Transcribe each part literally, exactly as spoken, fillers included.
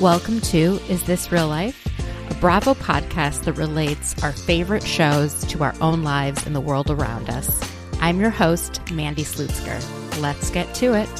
Welcome to Is This Real Life? A Bravo podcast that relates our favorite shows to our own lives and the world around us. I'm your host, Mandy Slutzker. Let's get to it.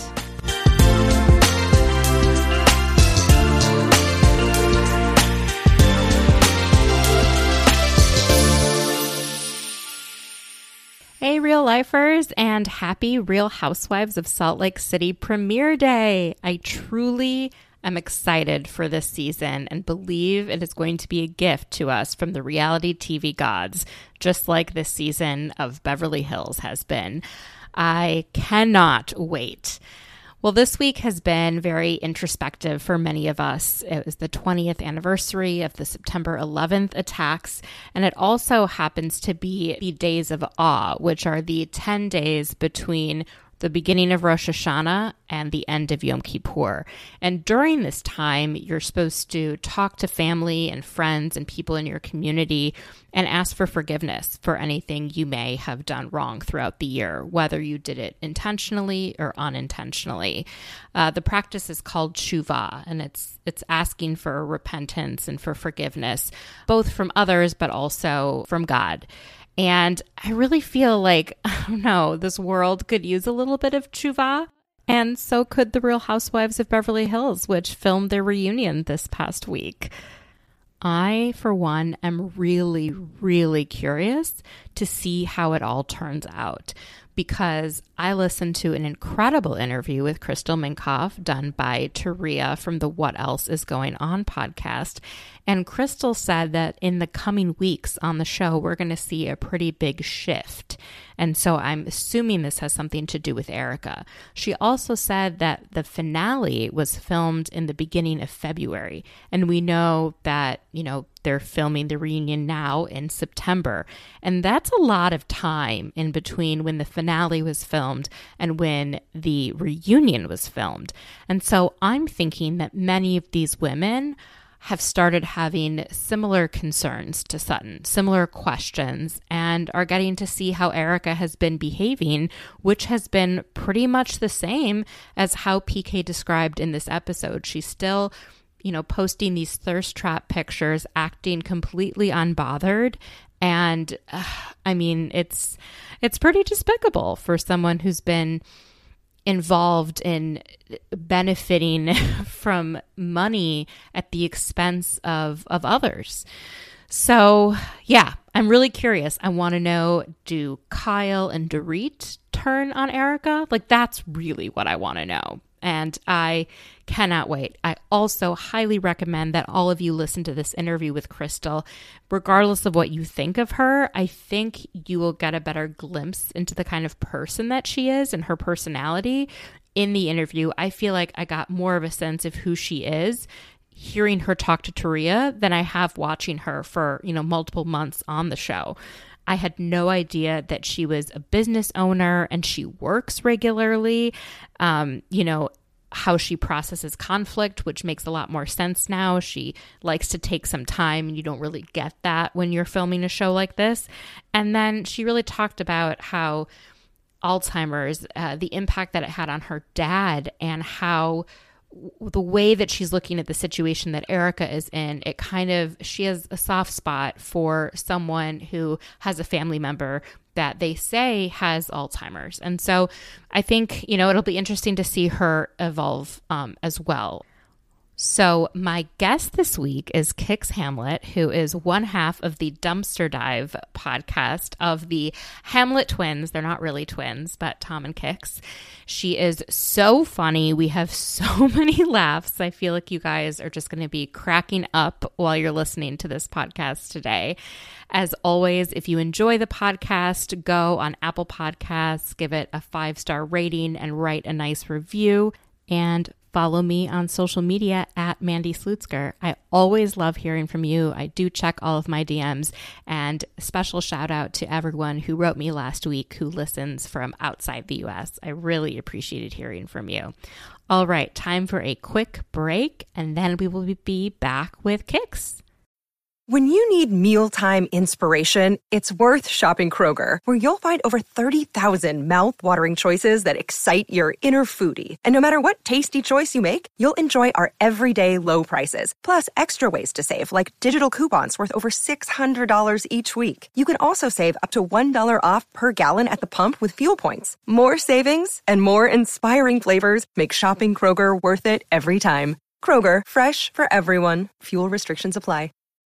Hey, real lifers, and happy Real Housewives of Salt Lake City premiere day. I truly am excited for this season and believe it is going to be a gift to us from the reality T V gods, just like this season of Beverly Hills has been. I cannot wait. Well, this week has been very introspective for many of us. It was the twentieth anniversary of the September eleventh attacks, and it also happens to be the Days of Awe, which are the ten days between the beginning of Rosh Hashanah and the end of Yom Kippur. And during this time, you're supposed to talk to family and friends and people in your community and ask for forgiveness for anything you may have done wrong throughout the year, whether you did it intentionally or unintentionally. Uh, the practice is called tshuva, and it's it's asking for repentance and for forgiveness, both from others, but also from God. And I really feel like, I don't know, this world could use a little bit of tshuva. And so could the Real Housewives of Beverly Hills, which filmed their reunion this past week. I, for one, am really, really curious to see how it all turns out, because I listened to an incredible interview with Crystal Minkoff done by Taria from the What Else Is Going On podcast. And Crystal said that in the coming weeks on the show, we're going to see a pretty big shift. And so I'm assuming this has something to do with Erika. She also said that the finale was filmed in the beginning of February. And we know that, you know, they're filming the reunion now in September. And that's a lot of time in between when the finale was filmed and when the reunion was filmed. And so I'm thinking that many of these women have started having similar concerns to Sutton, similar questions, and are getting to see how Erika has been behaving, which has been pretty much the same as how P K described in this episode. She's still, you know, posting these thirst trap pictures, acting completely unbothered. And uh, I mean, it's it's pretty despicable for someone who's been involved in benefiting from money at the expense of, of others. So, yeah, I'm really curious. I want to know, do Kyle and Dorit turn on Erika? Like, that's really what I want to know. And I cannot wait. I also highly recommend that all of you listen to this interview with Crystal. Regardless of what you think of her, I think you will get a better glimpse into the kind of person that she is and her personality in the interview. I feel like I got more of a sense of who she is hearing her talk to Taria than I have watching her for, you know, multiple months on the show. I had no idea that she was a business owner and she works regularly. Um, you know, how she processes conflict, which makes a lot more sense now. She likes to take some time, and you don't really get that when you're filming a show like this. And then she really talked about how Alzheimer's, uh, the impact that it had on her dad, and how the way that she's looking at the situation that Erika is in, it kind of, she has a soft spot for someone who has a family member that they say has Alzheimer's. And so I think, you know, it'll be interesting to see her evolve um, as well. So my guest this week is Kix Hamlet, who is one half of the Dumpster Dive podcast of the Hamlet twins. They're not really twins, but Tom and Kix. She is so funny. We have so many laughs. I feel like you guys are just going to be cracking up while you're listening to this podcast today. As always, if you enjoy the podcast, go on Apple Podcasts, give it a five-star rating, and write a nice review. And follow me on social media at Mandy Slutzker. I always love hearing from you. I do check all of my D Ms, and special shout out to everyone who wrote me last week who listens from outside the U S. I really appreciated hearing from you. All right, time for a quick break, and then we will be back with Kix. When you need mealtime inspiration, it's worth shopping Kroger, where you'll find over thirty thousand mouth-watering choices that excite your inner foodie. And no matter what tasty choice you make, you'll enjoy our everyday low prices, plus extra ways to save, like digital coupons worth over six hundred dollars each week. You can also save up to one dollar off per gallon at the pump with fuel points. More savings and more inspiring flavors make shopping Kroger worth it every time. Kroger, fresh for everyone. Fuel restrictions apply.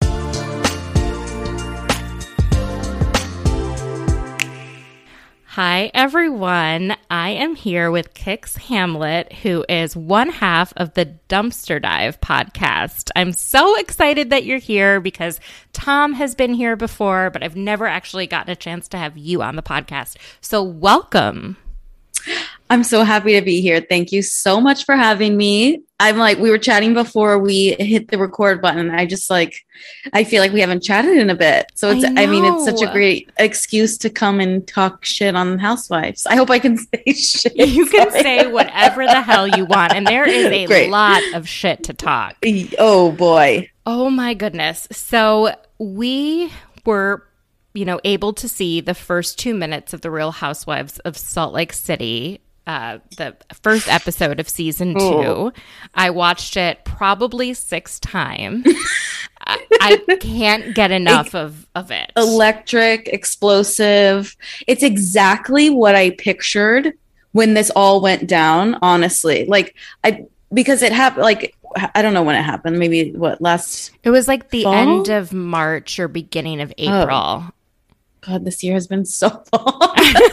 Hi, everyone. I am here with Kix Hamlet, who is one half of the Dumpster Dive podcast. I'm so excited that you're here because Tom has been here before, but I've never actually gotten a chance to have you on the podcast. So welcome. I'm so happy to be here. Thank you so much for having me. I'm like, we were chatting before we hit the record button. I just like, I feel like we haven't chatted in a bit. So it's, I, I mean, it's such a great excuse to come and talk shit on Housewives. I hope I can say shit. You can say whatever the hell you want. And there is a great. lot of shit to talk. Oh boy. Oh my goodness. So we were, you know, able to see the first two minutes of The Real Housewives of Salt Lake City, uh, the first episode of season two. Oh. I watched it probably six times. I, I can't get enough it, of, of it. Electric, explosive. It's exactly what I pictured when this all went down, honestly. Like, I because it happened, like, I don't know when it happened. Maybe, what, last It was like the fall? end of March or beginning of April. Oh. God, this year has been so long.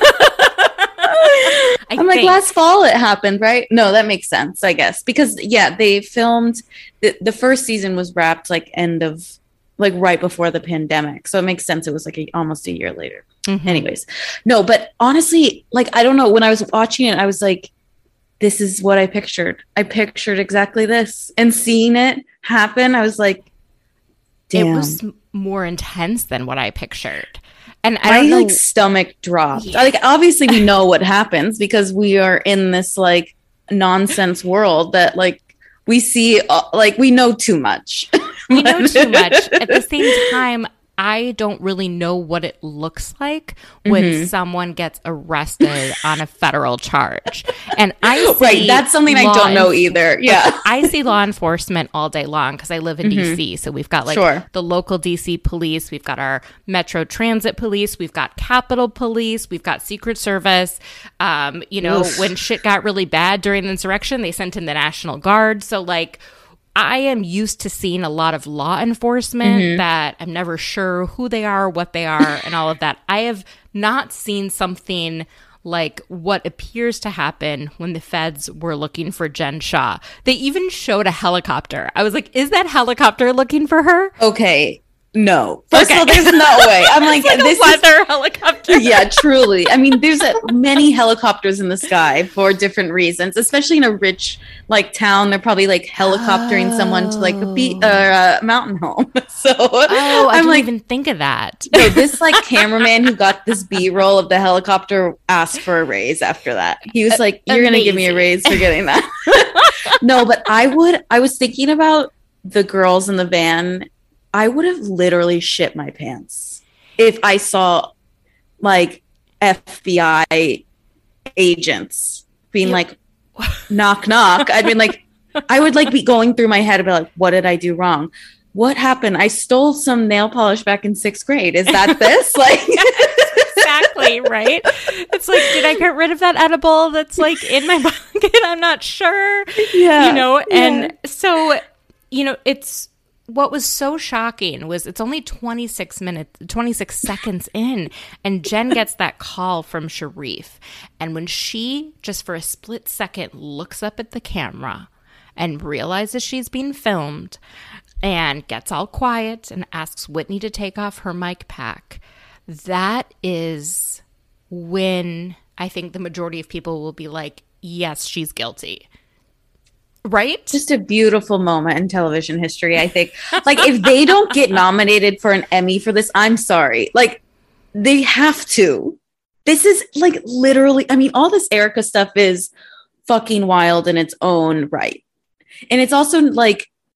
I'm think. like, last fall it happened, right? No, that makes sense, I guess. Because, yeah, they filmed, the, the first season was wrapped like end of, like right before the pandemic. So it makes sense. It was like a, almost a year later. Mm-hmm. Anyways, no, but honestly, like, I don't know. When I was watching it, I was like, this is what I pictured. I pictured exactly this. And seeing it happen, I was like, damn. It was more intense than what I pictured. And I My don't know, like stomach dropped. Yeah. Like, obviously we know what happens because we are in this like nonsense world that like we see, uh, like we know too much. We know too much. At the same time, I don't really know what it looks like when mm-hmm. someone gets arrested on a federal charge. And I see right, that's something I don't know either. Yeah. I see law enforcement all day long because I live in mm-hmm. D C. So we've got like sure. the local D C police, we've got our Metro Transit police, we've got Capitol Police, we've got Secret Service. Um, you know, Oof. when shit got really bad during the insurrection, they sent in the National Guard. So like, I am used to seeing a lot of law enforcement mm-hmm. that I'm never sure who they are, what they are, and all of that. I have not seen something like what appears to happen when the feds were looking for Jen Shah. They even showed a helicopter. I was like, is that helicopter looking for her? Okay. No. First okay. of all, there's no way. I'm like, like this a weather is helicopter. Yeah, truly. I mean, there's a, many helicopters in the sky for different reasons, especially in a rich like town. They're probably like helicoptering oh. someone to like a beach or a mountain home. So oh, I I'm didn't like, even think of that. No, this like cameraman who got this B-roll of the helicopter asked for a raise after that. He was like, "You're Amazing. gonna give me a raise for getting that." No, but I would. I was thinking about the girls in the van. I would have literally shit my pants if I saw like F B I agents being yeah. like, knock, knock. I'd be like, I would like be going through my head about like, what did I do wrong? What happened? I stole some nail polish back in sixth grade. Is that this? Like, exactly, right? It's like, did I get rid of that edible that's like in my pocket? I'm not sure. Yeah. You know, and yeah. so, you know, it's, what was so shocking was it's only twenty-six minutes, twenty-six seconds in, and Jen gets that call from Sharrieff. And when she, just for a split second, looks up at the camera and realizes she's being filmed and gets all quiet and asks Whitney to take off her mic pack, that is when I think the majority of people will be like, yes, she's guilty. Right? Just a beautiful moment in television history, I think. Like, if they don't get nominated for an Emmy for this, I'm sorry. Like, they have to. This is, like, literally, I mean, all this Erica stuff is fucking wild in its own right. And it's also, like,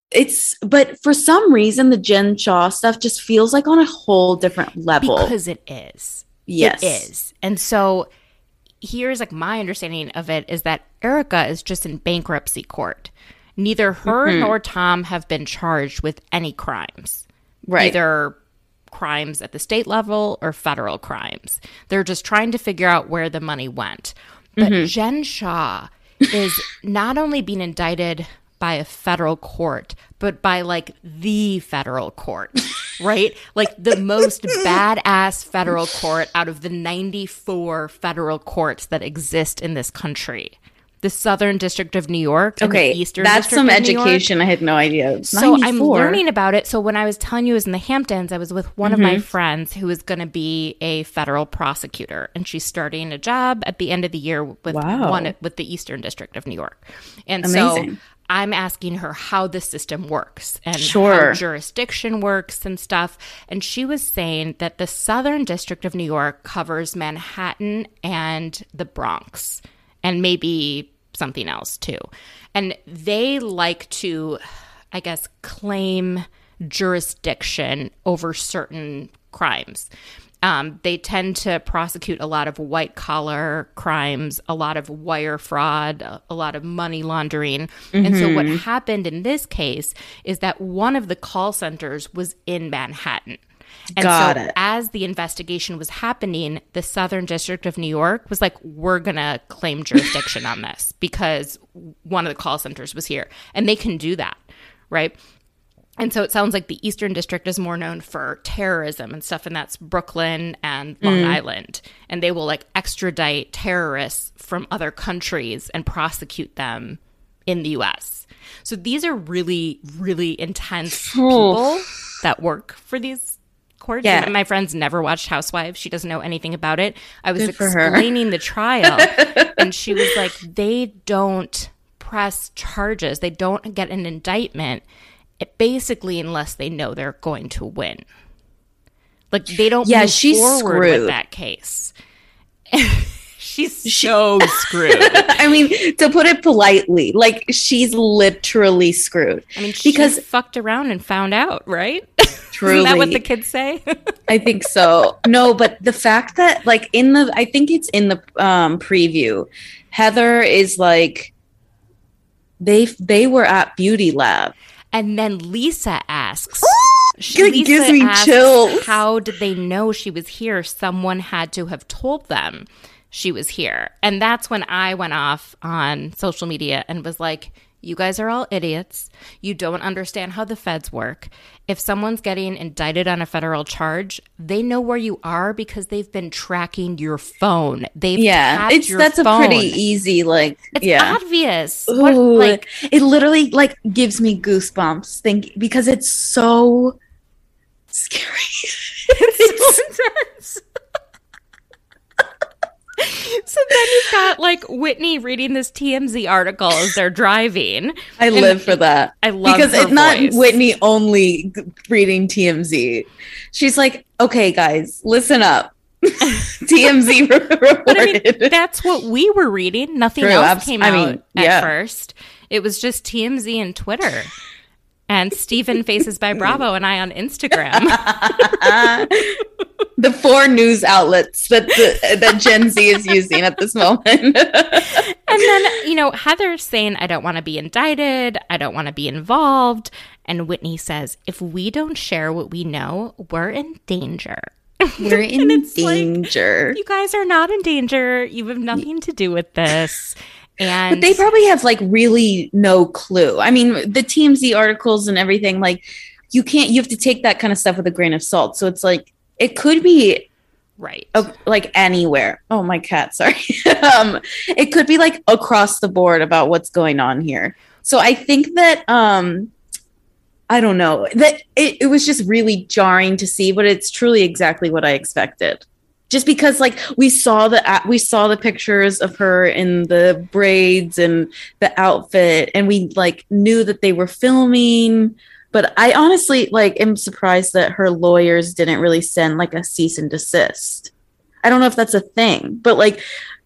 It's, but for some reason, the Jen Shah stuff just feels like on a whole different level. Because it is. Yes. It is. And so here's like my understanding of it is that Erika is just in bankruptcy court. Neither her mm-hmm. nor Tom have been charged with any crimes. Right. Either crimes at the state level or federal crimes. They're just trying to figure out where the money went. But mm-hmm. Jen Shah is not only being indicted by a federal court, but by like the federal court, right? Like the most badass federal court out of the ninety-four federal courts that exist in this country. The Southern District of New York and okay, the Eastern that's District some of New education. York. I had no idea. So I'm learning about it. So when I was telling you I was in the Hamptons, I was with one mm-hmm. of my friends who is going to be a federal prosecutor, and she's starting a job at the end of the year with wow. one with the Eastern District of New York. And amazing. So I'm asking her how the system works and sure. how jurisdiction works and stuff. And she was saying that the Southern District of New York covers Manhattan and the Bronx and maybe something else too. And they like to, I guess, claim jurisdiction over certain crimes. Um, they tend to prosecute a lot of white collar crimes, a lot of wire fraud, a, a lot of money laundering. Mm-hmm. And so what happened in this case is that one of the call centers was in Manhattan. And Got so it. as the investigation was happening, the Southern District of New York was like, we're going to claim jurisdiction on this because one of the call centers was here. And they can do that, right? And so it sounds like the Eastern District is more known for terrorism and stuff, and that's Brooklyn and Long mm. Island. And they will like extradite terrorists from other countries and prosecute them in the U S. So these are really, really intense people that work for these courts. Yeah. My friend's never watched Housewives. She doesn't know anything about it. I was Good explaining the trial, and she was like, they don't press charges. They don't get an indictment. It basically, unless they know they're going to win. Like, they don't yeah, move she's forward screwed. with that case. She's so screwed. I mean, to put it politely, like, she's literally screwed. I mean, she because fucked around and found out, right? Truly. Isn't that what the kids say? I think so. No, but the fact that, like, in the, I think it's in the um, preview, Heather is like, they they were at Beauty Lab. And then Lisa asks, she, it Lisa gives me asks, chills. How did they know she was here? Someone had to have told them she was here. And that's when I went off on social media and was like, you guys are all idiots. You don't understand how the feds work. If someone's getting indicted on a federal charge, they know where you are because they've been tracking your phone. They've yeah, tapped it's your that's phone. a pretty easy like. It's yeah. obvious. Ooh, What, like it literally like gives me goosebumps. Think because it's so scary. It's so intense. So then you've got like Whitney reading this T M Z article as they're driving. I live for that. I love because her it's not voice. Whitney only reading T M Z. She's like, okay, guys, listen up. T M Z reported. But I mean, that's what we were reading. Nothing True, else abs- came I out mean, at yeah. first. It was just T M Z and Twitter. And Stephen Faces by Bravo and I on Instagram. The four news outlets that the, that Gen Z is using at this moment. And then, you know, Heather's saying, I don't want to be indicted. I don't want to be involved. And Whitney says, if we don't share what we know, we're in danger. We're in danger. Like, you guys are not in danger. You have nothing to do with this. And but they probably have like really no clue. I mean, the T M Z articles and everything, like you can't, you have to take that kind of stuff with a grain of salt. So it's like, it could be right. A, like anywhere. Oh, my cat. Sorry. um, it could be like across the board about what's going on here. So I think that, um, I don't know that it, it was just really jarring to see, but it's truly exactly what I expected. Just because, like, we saw the we saw the pictures of her in the braids and the outfit, and we like knew that they were filming. But I honestly like am surprised that her lawyers didn't really send like a cease and desist. I don't know if that's a thing, but like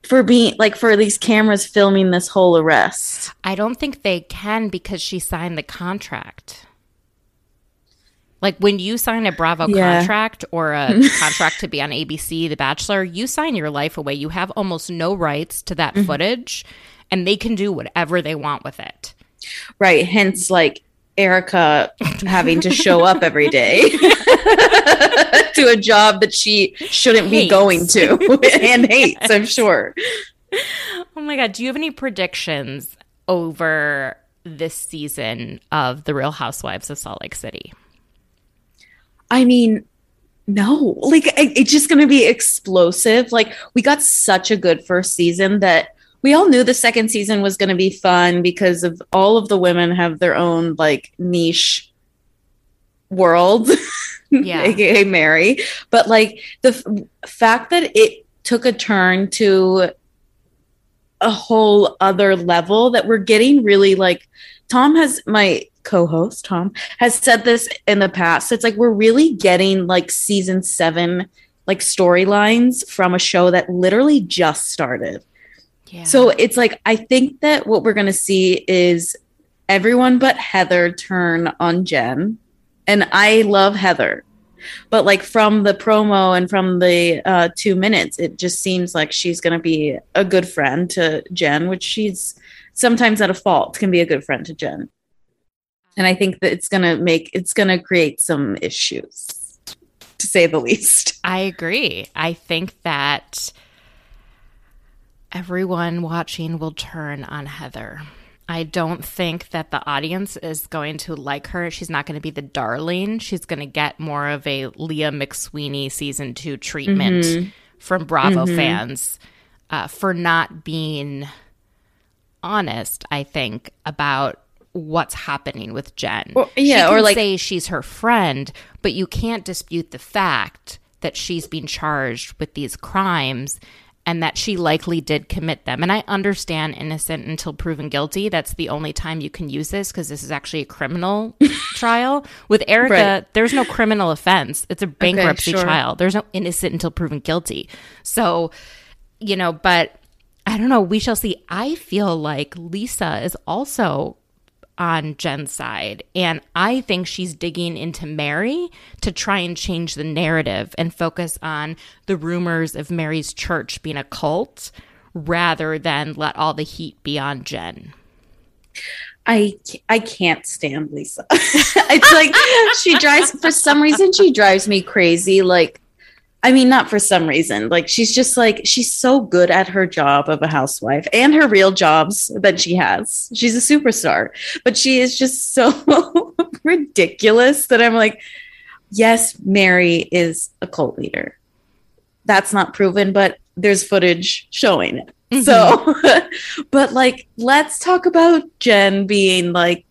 for being like for these cameras filming this whole arrest? I don't think they can because she signed the contract. Like when you sign a Bravo Yeah. contract or a contract to be on A B C, The Bachelor, you sign your life away. You have almost no rights to that footage, and they can do whatever they want with it. Right. Hence, like Erica having to show up every day to a job that she shouldn't be Hates. going to and hates, I'm sure. Oh my God. Do you have any predictions over this season of The Real Housewives of Salt Lake City? I mean, no, like it, it's just going to be explosive. Like we got such a good first season that we all knew the second season was going to be fun because of all of the women have their own like niche world, Yeah. aka Mary. But like the f- fact that it took a turn to a whole other level that we're getting really like Tom has my co-host Tom has said this in the past. It's like we're really getting like season seven like storylines from a show that literally just started. Yeah. So it's like I think that what we're gonna see is everyone but Heather turn on Jen. And I love Heather. But like from the promo and from the uh, two minutes, it just seems like she's going to be a good friend to Jen, which she's sometimes at a fault can be a good friend to Jen. And I think that it's going to make, it's going to create some issues, to say the least. I agree. I think that everyone watching will turn on Heather. I don't think that the audience is going to like her. She's not going to be the darling. She's going to get more of a Leah McSweeney season two treatment Mm-hmm. from Bravo Mm-hmm. fans uh, for not being honest, I think, about what's happening with Jen. Well, yeah, she can or like- say she's her friend, but you can't dispute the fact that she's being charged with these crimes and that she likely did commit them. And I understand innocent until proven guilty. That's the only time you can use this because this is actually a criminal trial. With Erica, Right. there's no criminal offense. It's a bankruptcy sure. trial. There's no innocent until proven guilty. So, you know, but I don't know. We shall see. I feel like Lisa is also on Jen's side. And I think she's digging into Mary to try and change the narrative and focus on the rumors of Mary's church being a cult rather than let all the heat be on Jen. I I can't stand Lisa. It's like she drives, for some reason, she drives me crazy. Like, I mean, not for some reason. Like, she's just like, she's so good at her job of a housewife and her real jobs that she has. She's a superstar, but she is just so ridiculous that I'm like, yes, Mary is a cult leader. That's not proven, but there's footage showing it. Mm-hmm. So, but like, let's talk about Jen being like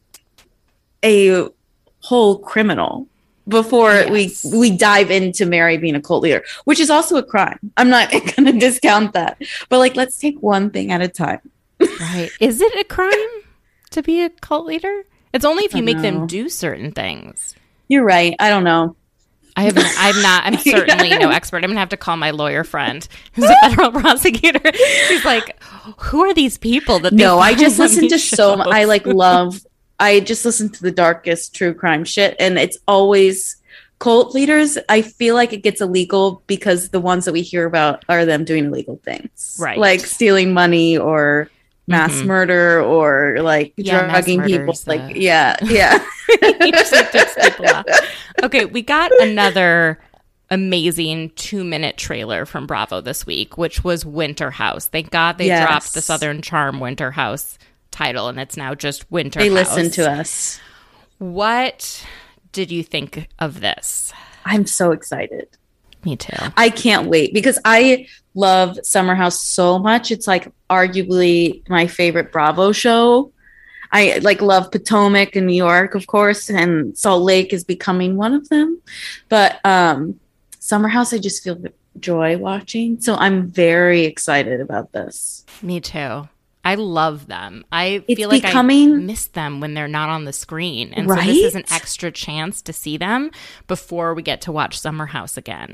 a whole criminal before Yes. we we dive into Mary being a cult leader, which is also a crime. I'm not going to discount that, but like, let's take one thing at a time. Right. Is it a crime to be a cult leader? It's only if you I make know. them do certain things. You're right. I don't know. I haven't, I'm not, I'm certainly no expert. I'm going to have to call my lawyer friend who's a federal prosecutor. She's like, who are these people that they No, I find just on listen to these so much. I shows? like love, I just listen to the darkest true crime shit. And it's always cult leaders. I feel like it gets illegal because the ones that we hear about are them doing illegal things. Right. Like stealing money or mass Mhm. murder or like Yeah, mass drugging people. murder's Like, the- yeah, yeah. He just, like, tips people off. Okay, we got another amazing two-minute trailer from Bravo this week, which was Winter House. Thank God they Yes. dropped the Southern Charm Winter House title, and it's now just Winter They House. listen to us. What did you think of this? I'm so excited. Me too. I can't wait because I love Summer House so much. It's like arguably my favorite Bravo show. I like love Potomac in New York, of course, and Salt Lake is becoming one of them. But um, Summer House, I just feel joy watching. So I'm very excited about this. Me too. I love them. I It's feel like I becoming- miss them when they're not on the screen. And so this is an Right? extra chance to see them before we get to watch Summer House again.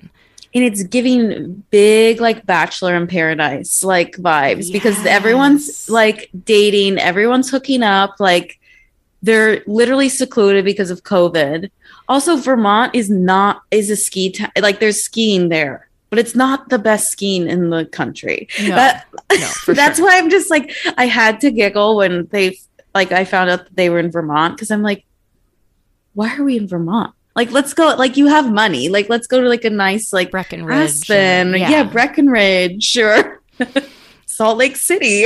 And it's giving big like Bachelor in Paradise like vibes yes. because everyone's like dating, everyone's hooking up, like they're literally secluded because of COVID. Also, Vermont is not is a ski town. Ta- like there's skiing there, but it's not the best skiing in the country. No, that, no, that's sure. why I'm just like I had to giggle when they like I found out that they were in Vermont because I'm like, why are we in Vermont? Like, let's go. Like, you have money. Like, let's go to like a nice like Breckenridge. Aspen. Or, yeah. yeah, Breckenridge. Sure. Salt Lake City.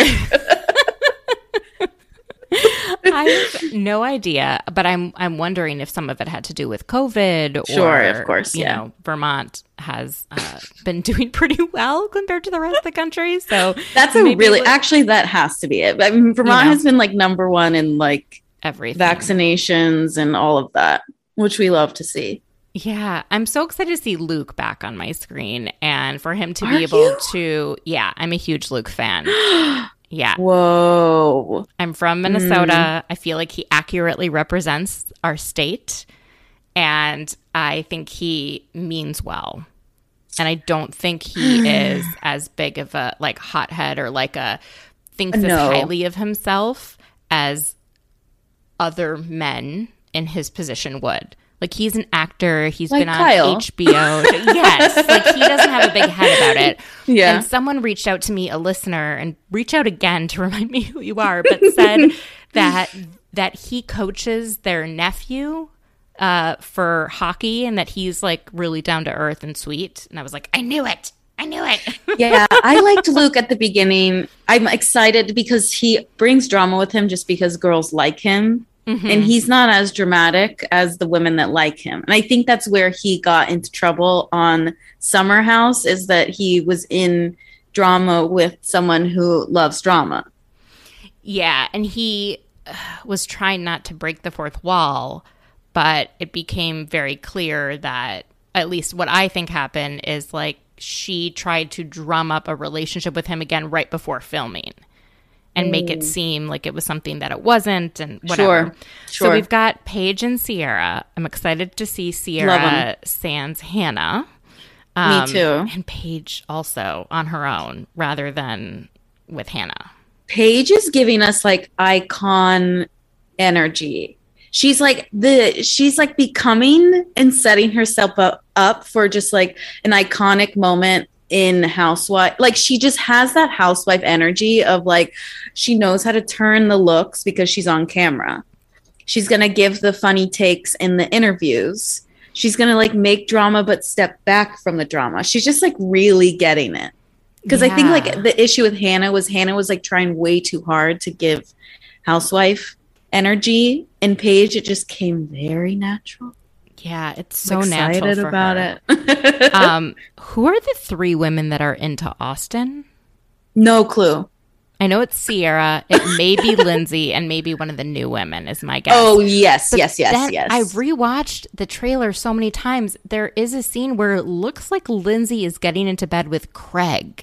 I have no idea, but I'm I'm wondering if some of it had to do with COVID. Or, sure, of course. You yeah. know, Vermont has uh, been doing pretty well compared to the rest of the country. So that's a really actually that has to be it. I mean, Vermont you know, has been like number one in like everything, vaccinations and all of that, which we love to see. Yeah, I'm so excited to see Luke back on my screen and for him to Are be able you? to. Yeah, I'm a huge Luke fan. Yeah. Whoa. I'm from Minnesota. Mm. I feel like he accurately represents our state. And I think he means well. And I don't think he is as big of a like hothead or like a thinks no. as highly of himself as other men in his position would. Like, he's an actor. He's like been on Kyle. H B O. Yes. Like, he doesn't have a big head about it. Yeah. And someone reached out to me, a listener, and reach out again to remind me who you are, but said that that he coaches their nephew uh, for hockey and that he's, like, really down to earth and sweet. And I was like, I knew it. I knew it. Yeah. I liked Luke at the beginning. I'm excited because he brings drama with him just because girls like him. Mm-hmm. And he's not as dramatic as the women that like him. And I think that's where he got into trouble on Summer House, is that he was in drama with someone who loves drama. Yeah. And he uh, was trying not to break the fourth wall, but it became very clear that at least what I think happened is like she tried to drum up a relationship with him again right before filming. And make it seem like it was something that it wasn't and whatever. Sure, sure. So we've got Paige and Sierra. I'm excited to see Sierra sans Hannah. Um, Me too. And Paige also on her own rather than with Hannah. Paige is giving us like icon energy. She's like the she's like becoming and setting herself up, up for just like an iconic moment in Housewife. Like, she just has that housewife energy of like, she knows how to turn the looks because she's on camera. She's going to give the funny takes in the interviews. She's going to like make drama, but step back from the drama. She's just like really getting it. Because yeah. I think like the issue with Hannah was Hannah was like trying way too hard to give housewife energy, and Paige, it just came very natural. Yeah, it's so I'm natural excited for about her. it. um, who are the three women that are into Austin? No clue. I know it's Sierra. It may be Lindsay, and maybe one of the new women is my guess. Oh, yes, but yes, yes, then yes. I rewatched the trailer so many times. There is a scene where it looks like Lindsay is getting into bed with Craig.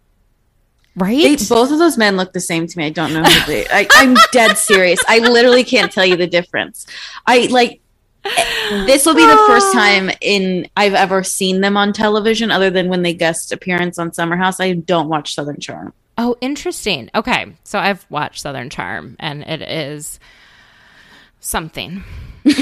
Right? They, both of those men look the same to me. I don't know who they I, I'm dead serious. I literally can't tell you the difference. I like this will be the first time in I've ever seen them on television other than when they guest appearance on Summer House. I don't watch Southern Charm. Oh, interesting. Okay. So I've watched Southern Charm and it is something. That's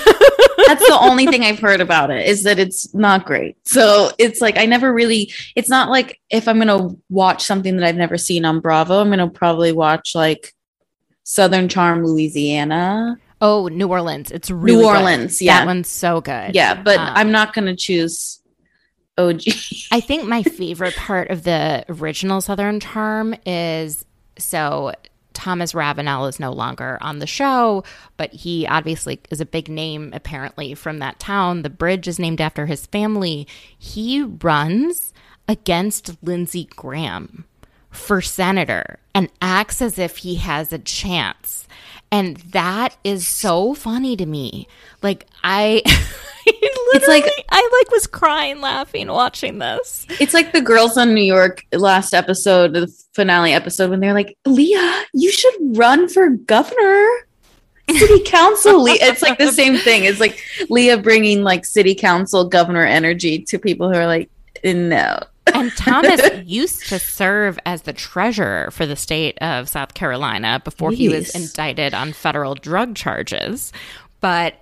the only thing I've heard about it, is that it's not great. So it's like I never really it's not like if I'm going to watch something that I've never seen on Bravo, I'm going to probably watch like Southern Charm Louisiana. Oh, New Orleans. It's really New Orleans, good. yeah. That one's so good. Yeah, but um, I'm not going to choose O G. I think my favorite part of the original Southern Charm is, so Thomas Ravenel is no longer on the show, but he obviously is a big name apparently from that town. The bridge is named after his family. He runs against Lindsey Graham for senator and acts as if he has a chance. And that is so funny to me. Like, I it's like I like was crying laughing watching this. It's like the Girls on New York last episode, the finale episode, when they're like, Leah, you should run for governor, city council. It's like the same thing. It's like Leah bringing like city council governor energy to people who are like, no. And Thomas used to serve as the treasurer for the state of South Carolina before Jeez. he was indicted on federal drug charges. But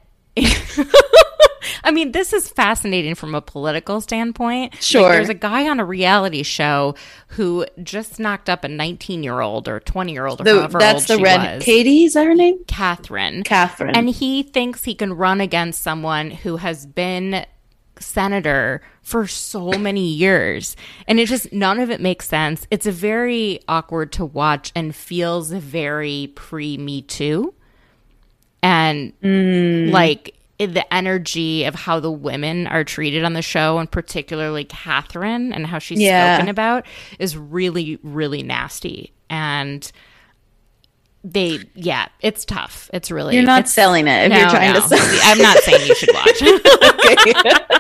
I mean, this is fascinating from a political standpoint. Sure. Like, there's a guy on a reality show who just knocked up a nineteen-year-old or twenty-year-old or the, however that's old the she red was. Katie, is that her name? Catherine. Catherine. And he thinks he can run against someone who has been senator for so many years, and it just, none of it makes sense. It's a very awkward to watch and feels very pre-Me Too, and mm. like the energy of how the women are treated on the show, and particularly Catherine and how she's yeah. spoken about, is really, really nasty. And they, yeah, it's tough. It's really, you're not it's, selling it if no, you're trying no. to sell it. I'm not saying you should watch. Okay.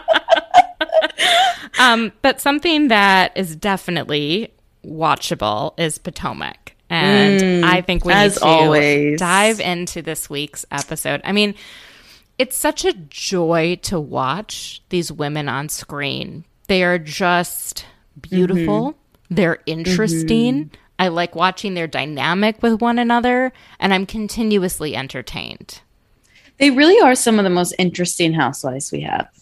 um, but something that is definitely watchable is Potomac. And mm, I think we need to always. dive into this week's episode. I mean, it's such a joy to watch these women on screen. They are just beautiful. Mm-hmm. They're interesting. Mm-hmm. I like watching their dynamic with one another, and I'm continuously entertained. They really are some of the most interesting housewives we have.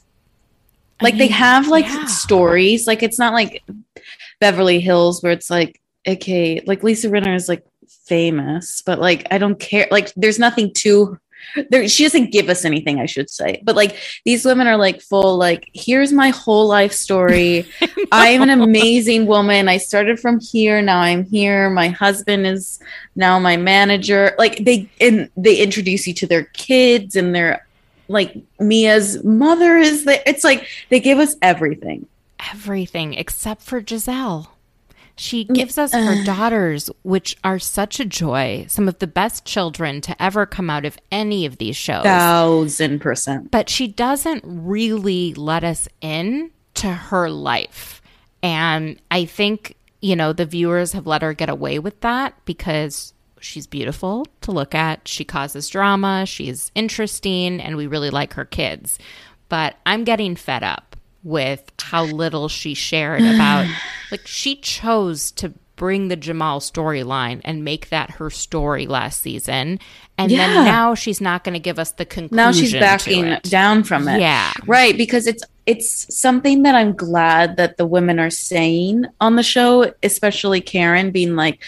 Like, I mean, they have, like, yeah. stories. Like, it's not like Beverly Hills where it's like, okay, like, Lisa Rinna is, like, famous, but, like, I don't care. Like, there's nothing to there. She doesn't give us anything, I should say. But, like, these women are, like, full, like, here's my whole life story. I'm an amazing woman. I started from here. Now I'm here. My husband is now my manager. Like, they, and they introduce you to their kids, and their, like, Mia's mother is there. It's like they give us everything. Everything except for Giselle. She gives us her daughters, which are such a joy. Some of the best children to ever come out of any of these shows. Thousand percent. But she doesn't really let us in to her life. And I think, you know, the viewers have let her get away with that because she's beautiful to look at. She causes drama. She's interesting. And we really like her kids. But I'm getting fed up with how little she shared about, like, she chose to bring the Jamal storyline and make that her story last season. And yeah. then now she's not going to give us the conclusion. Now she's backing down from it. Yeah. Right. Because it's, it's something that I'm glad that the women are saying on the show, especially Karen being like,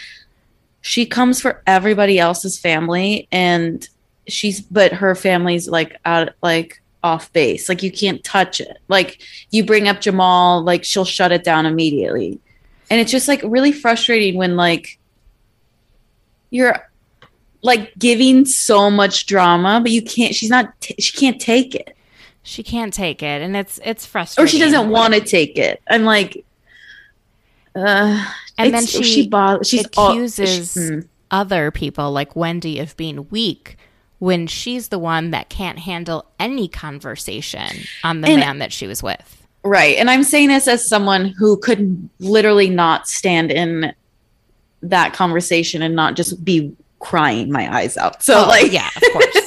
she comes for everybody else's family, and she's, but her family's like out, like, off base. Like, you can't touch it. Like, you bring up Jamal, like, she'll shut it down immediately. And it's just, like, really frustrating when, like, you're, like, giving so much drama, but you can't, she's not, t- she can't take it. She can't take it. And it's, it's frustrating. Or she doesn't want to take it. I'm like, uh, and then she, she bo- she's accuses all, she, hmm. other people like Wendy of being weak, when she's the one that can't handle any conversation on the and, man that she was with. Right. And I'm saying this as someone who could literally not stand in that conversation and not just be crying my eyes out. So, oh, like, yeah, of course.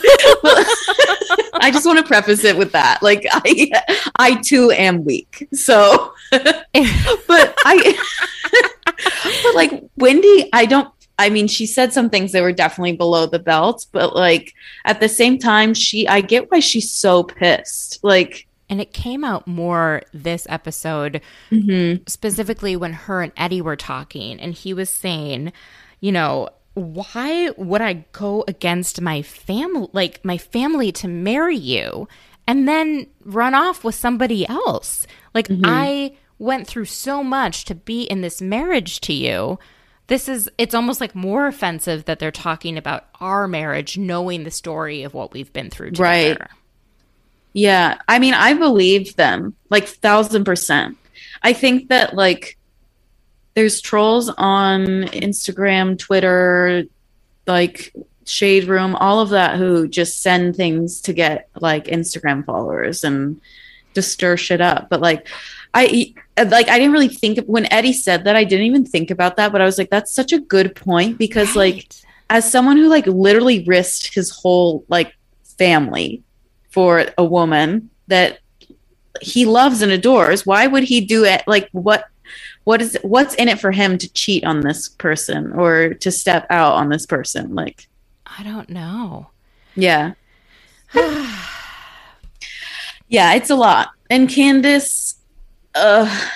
I just want to preface it with that. Like, I, I too am weak. So, but I, but like Wendy, I don't, I mean, she said some things that were definitely below the belt, but, like, at the same time, she, I get why she's so pissed. Like, and it came out more this episode, mm-hmm. specifically when her and Eddie were talking, and he was saying, you know, why would I go against my family, like my family, to marry you and then run off with somebody else? Like, mm-hmm. I went through so much to be in this marriage to you. This is, it's almost like more offensive that they're talking about our marriage, knowing the story of what we've been through together. Right. Yeah. I mean, I believe them, like, thousand percent. I think that, like, there's trolls on Instagram, Twitter, like, Shade Room, all of that, who just send things to get, like, Instagram followers and to stir shit up. But, like, I like I didn't really think of, when Eddie said that, I didn't even think about that, but I was like, that's such a good point, because right. like, as someone who, like, literally risked his whole, like, family for a woman that he loves and adores. Why would he do it? Like, what, what is, what's in it for him to cheat on this person or to step out on this person? Like, I don't know. Yeah. Yeah, it's a lot. And Candace, uh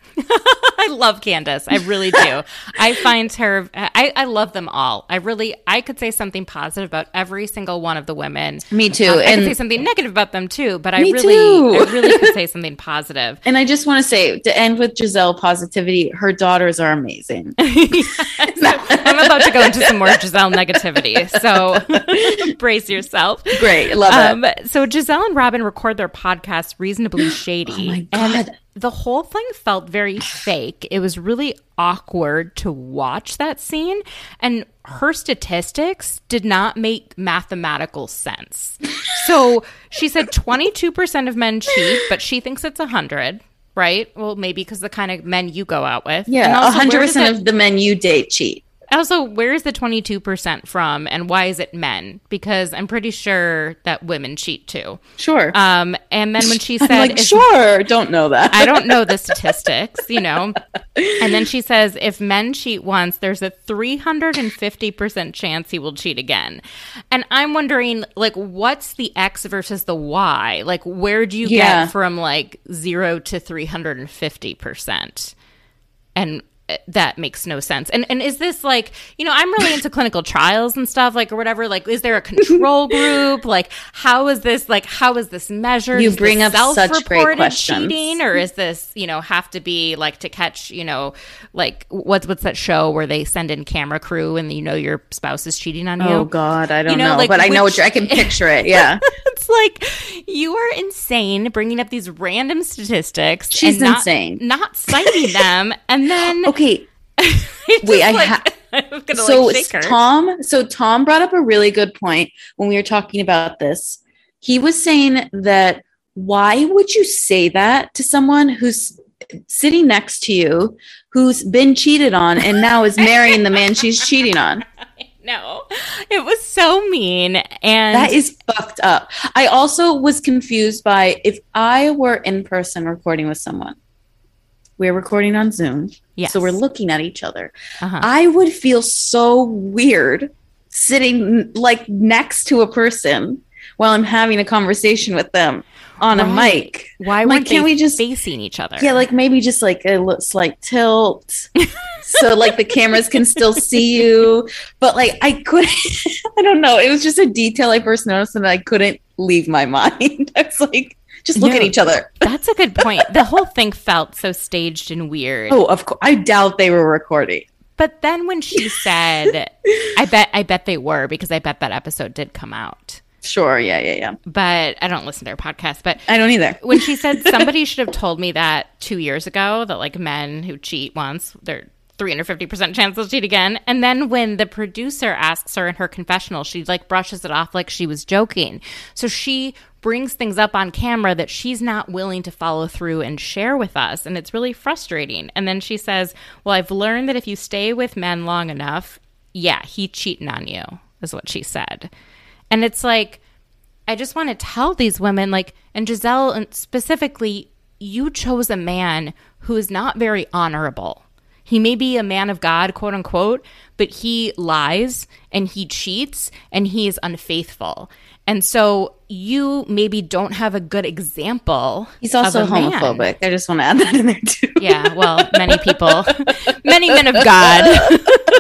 I love Candace. I really do. I find her, I, I love them all. I really, I could say something positive about every single one of the women. Me too. Um, I and could say something negative about them too, but I Me really, too. I really could say something positive. And I just want to say, to end with Giselle positivity, her daughters are amazing. Yes. I'm about to go into some more Giselle negativity, so brace yourself. Great. Love um, it. So Giselle and Robin record their podcast Reasonably Shady. Oh my God. And the whole thing felt very fake. It was really awkward to watch that scene. And her statistics did not make mathematical sense. So she said twenty-two percent of men cheat, but she thinks it's one hundred, right? Well, maybe because the kind of men you go out with. Yeah, And also, one hundred percent where does of the men you date cheat. Also, where is the twenty-two percent from, and why is it men? Because I'm pretty sure that women cheat too. Sure. Um, and then when she said, I'm like, if- sure, don't know that. I don't know the statistics, you know. And then she says, if men cheat once, there's a three hundred fifty percent chance he will cheat again. And I'm wondering, like, what's the X versus the Y? Like, where do you Yeah. get from, like, zero to three hundred fifty percent? And that makes no sense. And and is this like, you know, I'm really into clinical trials and stuff, like, or whatever. Like, is there a control group? Like, how is this, like, how is this measured? You Is bring this up such great self-reported questions. cheating, or is this, you know, have to be like to catch, you know, like what's what's that show where they send in camera crew and you know your spouse is cheating on you? Oh God, I don't You know, know, like, but I know which- what you're, I can picture it. Yeah, It's like, you are insane bringing up these random statistics. She's and not, insane. Not citing them, and then okay. just, Wait, I like, ha- I'm gonna so like shake her. Tom, so Tom brought up a really good point when we were talking about this. He was saying that why would you say that to someone who's sitting next to you, who's been cheated on, and now is marrying the man she's cheating on? No, it was so mean, and That is fucked up. I also was confused by if I were in person recording with someone. We're recording on Zoom. Yes. So we're looking at each other. Uh-huh. I would feel so weird sitting like next to a person while I'm having a conversation with them on a Right. mic. Why like, weren't can't they we just facing each other? Yeah, like maybe just like a li- slight tilt. So like the cameras can still see you. But like I couldn't I don't know. It was just a detail I first noticed and I couldn't leave my mind. I was like, just look Yeah. at each other. That's a good point. The whole thing felt so staged and weird. Oh, of course. I doubt they were recording. But then when she said, I bet I bet they were, because I bet that episode did come out. Sure. Yeah, yeah, yeah. But I don't listen to their podcast. But I don't either. when she said somebody should have told me that two years ago, that like men who cheat once, they're three hundred fifty percent chance they'll cheat again. And then when the producer asks her in her confessional, she like brushes it off like she was joking. So she brings things up on camera that she's not willing to follow through and share with us. And it's really frustrating. And then she says, well, I've learned that if you stay with men long enough, yeah, he cheating on you, is what she said. And it's like, I just want to tell these women, like, and Giselle and specifically, you chose a man who is not very honorable. He may be a man of God, quote unquote, but he lies and he cheats and he is unfaithful. And so you maybe don't have a good example. He's also of a man. homophobic. I just want to add that in there too. Yeah, well, many people, many men of God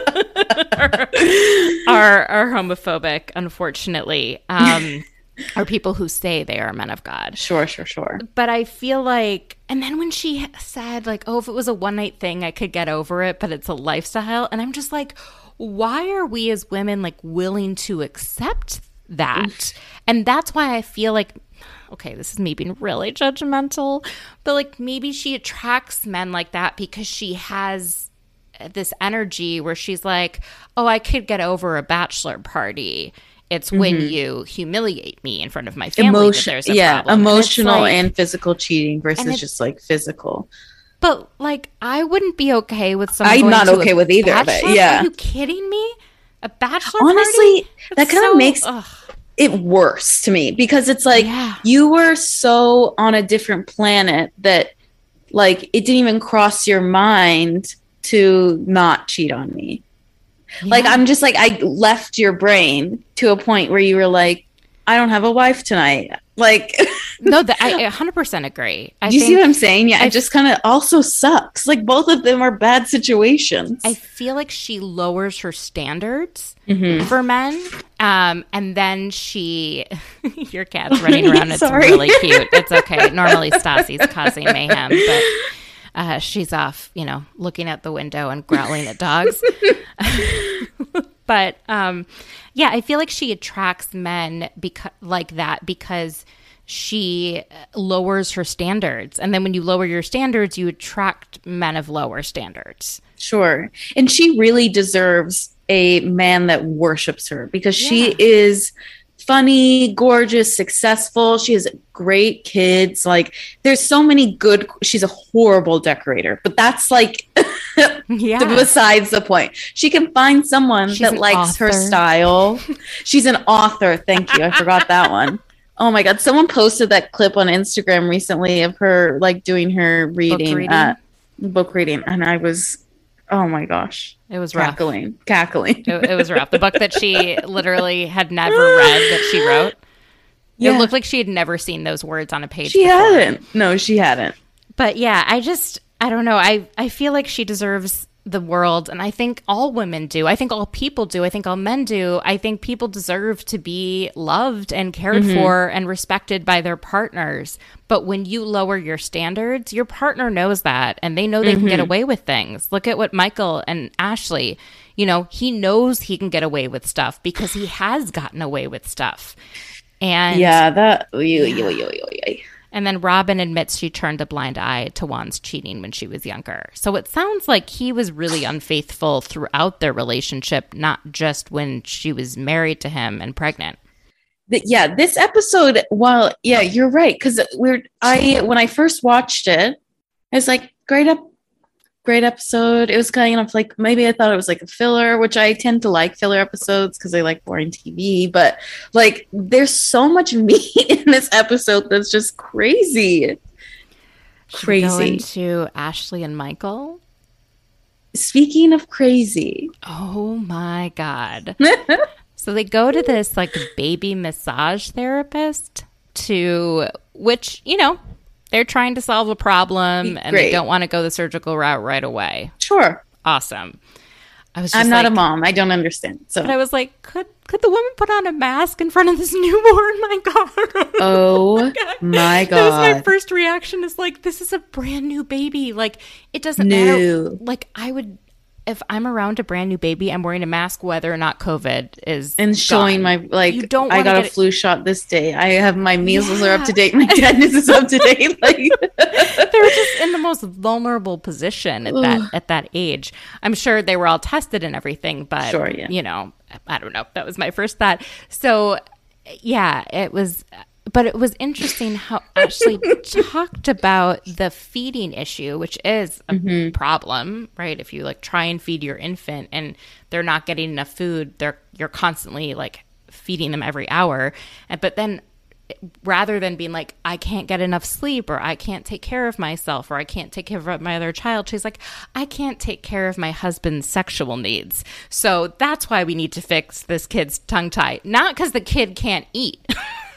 are, are homophobic, unfortunately. Um, are people who say they are men of God. Sure, sure, sure. But I feel like, and then when she said, like, oh, if it was a one night thing, I could get over it, but it's a lifestyle. And I'm just like, why are we as women, like, willing to accept that? And that's why I feel like, okay, this is me being really judgmental, but like maybe she attracts men like that because she has this energy where she's like, oh, I could get over a bachelor party. It's when Mm-hmm. you humiliate me in front of my family Emotion, that there's a yeah, problem. emotional and, it's like- and physical cheating versus and it- just like physical. But like, I wouldn't be okay with someone. I'm going not to okay a with either of it, bachelor- yeah. Are you kidding me? A bachelor Honestly, party? that It's kind of so- makes ugh. it worse to me because it's like Yeah. you were so on a different planet that like it didn't even cross your mind to not cheat on me. Yeah. Like I'm just like I left your brain to a point where you were like, I don't have a wife tonight. Like No, the, I one hundred percent agree. I do you think, see what I'm saying? Yeah, I- it just kind of also sucks. Like both of them are bad situations. I feel like she lowers her standards Mhm. for men. Um, and then she, your cat's running around. It's Sorry. really cute. It's okay. Normally Stassi's causing mayhem, but uh, she's off, you know, looking at the window and growling at dogs. But um, yeah, I feel like she attracts men beca- like that because she lowers her standards. And then when you lower your standards, you attract men of lower standards. Sure. And she really deserves a man that worships her because Yeah. she is funny, gorgeous, successful. She has great kids. Like there's so many good, she's a horrible decorator, but that's like Yeah. besides the point. She can find someone She's that an likes her author. style. She's an author. Thank you. I forgot that one. Oh my God. Someone posted that clip on Instagram recently of her like doing her reading, reading? at book reading. And I was, oh my gosh, It was rough. cackling, cackling. It, it was rough. The book that she literally had never read that she wrote. Yeah. It looked like she had never seen those words on a page She before. hadn't. No, she hadn't. But yeah, I just, I don't know. I, I feel like she deserves the world. And I think all women do. I think all people do. I think all men do. I think people deserve to be loved and cared for and respected by their partners. But when you lower your standards, your partner knows that and they know they can get away with things. Look at what Michael and Ashley, you know, he knows he can get away with stuff because he has gotten away with stuff. And Yeah, that. Oy, oy, oy, oy, oy, oy. and then Robin admits she turned a blind eye to Juan's cheating when she was younger. So it sounds like he was really unfaithful throughout their relationship, not just when she was married to him and pregnant. Th- yeah, this episode, well, yeah, you're right. Because we're I when I first watched it, I was like, great up, great episode. It was kind of like maybe I thought it was like a filler, which I tend to like filler episodes because I like boring T V. But like, there's so much meat in this episode that's just crazy, Should we go crazy. into Ashley and Michael. Speaking of crazy, Oh my God. So they go to this like baby massage therapist to which, you know, they're trying to solve a problem and they Great. don't want to go the surgical route right away. sure, Awesome. I was just I'm not like, a mom. I don't understand. So, but I was like, could could the woman put on a mask in front of this newborn? My God. oh my That was my God, first reaction is like, this is a brand new baby. Like, it doesn't New. matter. Like, I would, if I'm around a brand new baby, I'm wearing a mask whether or not COVID is and showing gone. my like You don't I wanna got a get it- flu shot this day. I have my measles are up Yeah. to date. My tetanus is up to date. Like They were just in the most vulnerable position at that at that age. I'm sure they were all tested and everything, but Sure, yeah. you know, I don't know. That was my first thought. So, yeah, it was. But it was interesting how Ashley talked about the feeding issue, which is a Mm-hmm. problem, right? If you like try and feed your infant and they're not getting enough food, they're you're constantly like feeding them every hour. And but then rather than being like, I can't get enough sleep or I can't take care of myself or I can't take care of my other child, she's like, I can't take care of my husband's sexual needs. So that's why we need to fix this kid's tongue tie. Not because the kid can't eat.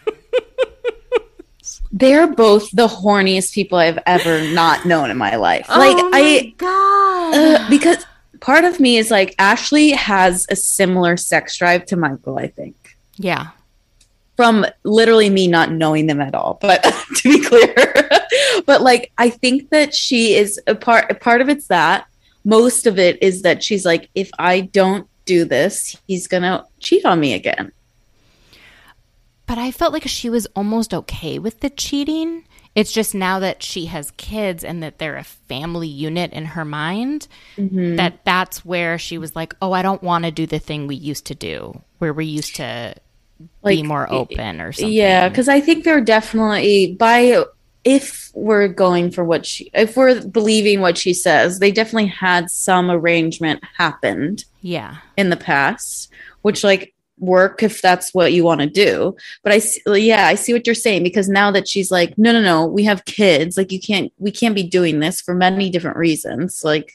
they're both the horniest people I've ever not known in my life. Like Oh I God. uh, because part of me is like Ashley has a similar sex drive to Michael, I think. Yeah. From literally me not knowing them at all, but to be clear, but like I think that she is a part. A part of it's that most of it is that she's like, if I don't do this, he's gonna cheat on me again. But I felt like she was almost okay with the cheating. It's just now that she has kids and that they're a family unit in her mind, Mm-hmm. that that's where she was like, oh, I don't want to do the thing we used to do where we used to be Like, more open or something. Yeah, because I think they're definitely by if we're going for what she, if we're believing what she says, they definitely had some arrangement happened Yeah. in the past, which like work if that's what you want to do. But I see, yeah, I see what you're saying, because now that she's like, no, no, no, we have kids. Like you can't, we can't be doing this for many different reasons. Like,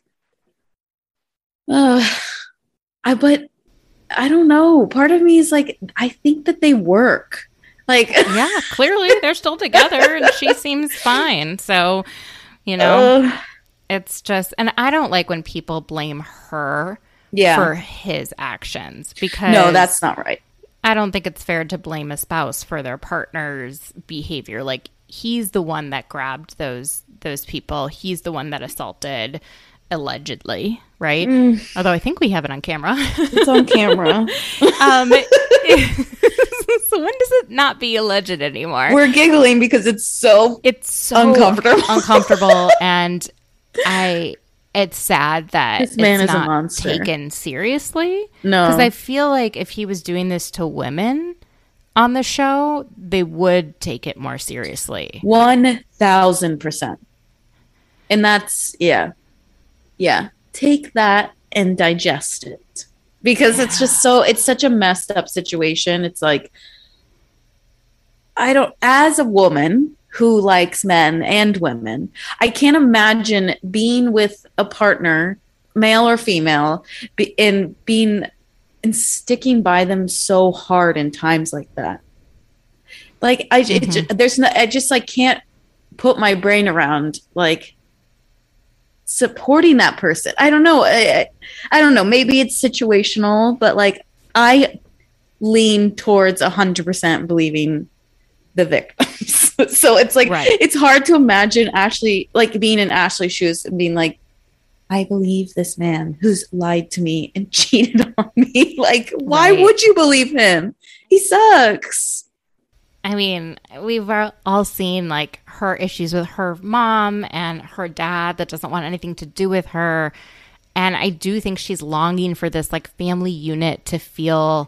uh, I, but I don't know. Part of me is like, I think that they work. Like, yeah, clearly they're still together and she seems fine. So, you know, uh, it's just, and I don't like when people blame her yeah. for his actions, because no, that's not right. I don't think it's fair to blame a spouse for their partner's behavior. Like, he's the one that grabbed those those people. He's the one that assaulted, allegedly, right? Mm. Although I think we have it on camera. It's on camera. um, so when does it not be alleged anymore? We're giggling because it's so it's so uncomfortable, uncomfortable, and I. It's sad that this man it's is not a monster. Taken seriously. No, because I feel like if he was doing this to women on the show, they would take it more seriously. One thousand percent. And that's yeah, yeah. Take that and digest it, because yeah. it's just so. It's such a messed up situation. It's like, I don't. As a woman who likes men and women, I can't imagine being with a partner, male or female, be, and being and sticking by them so hard in times like that. Like I, mm-hmm. it just, there's no, I just like can't put my brain around like supporting that person. I don't know. I, I don't know. Maybe it's situational, but like I lean towards a hundred percent believing the victims. So it's like, right. It's hard to imagine Ashley, like being in Ashley's shoes and being like, I believe this man who's lied to me and cheated on me. Like, why right. would you believe him? He sucks. I mean, we've all seen like her issues with her mom and her dad that doesn't want anything to do with her. And I do think she's longing for this like family unit to feel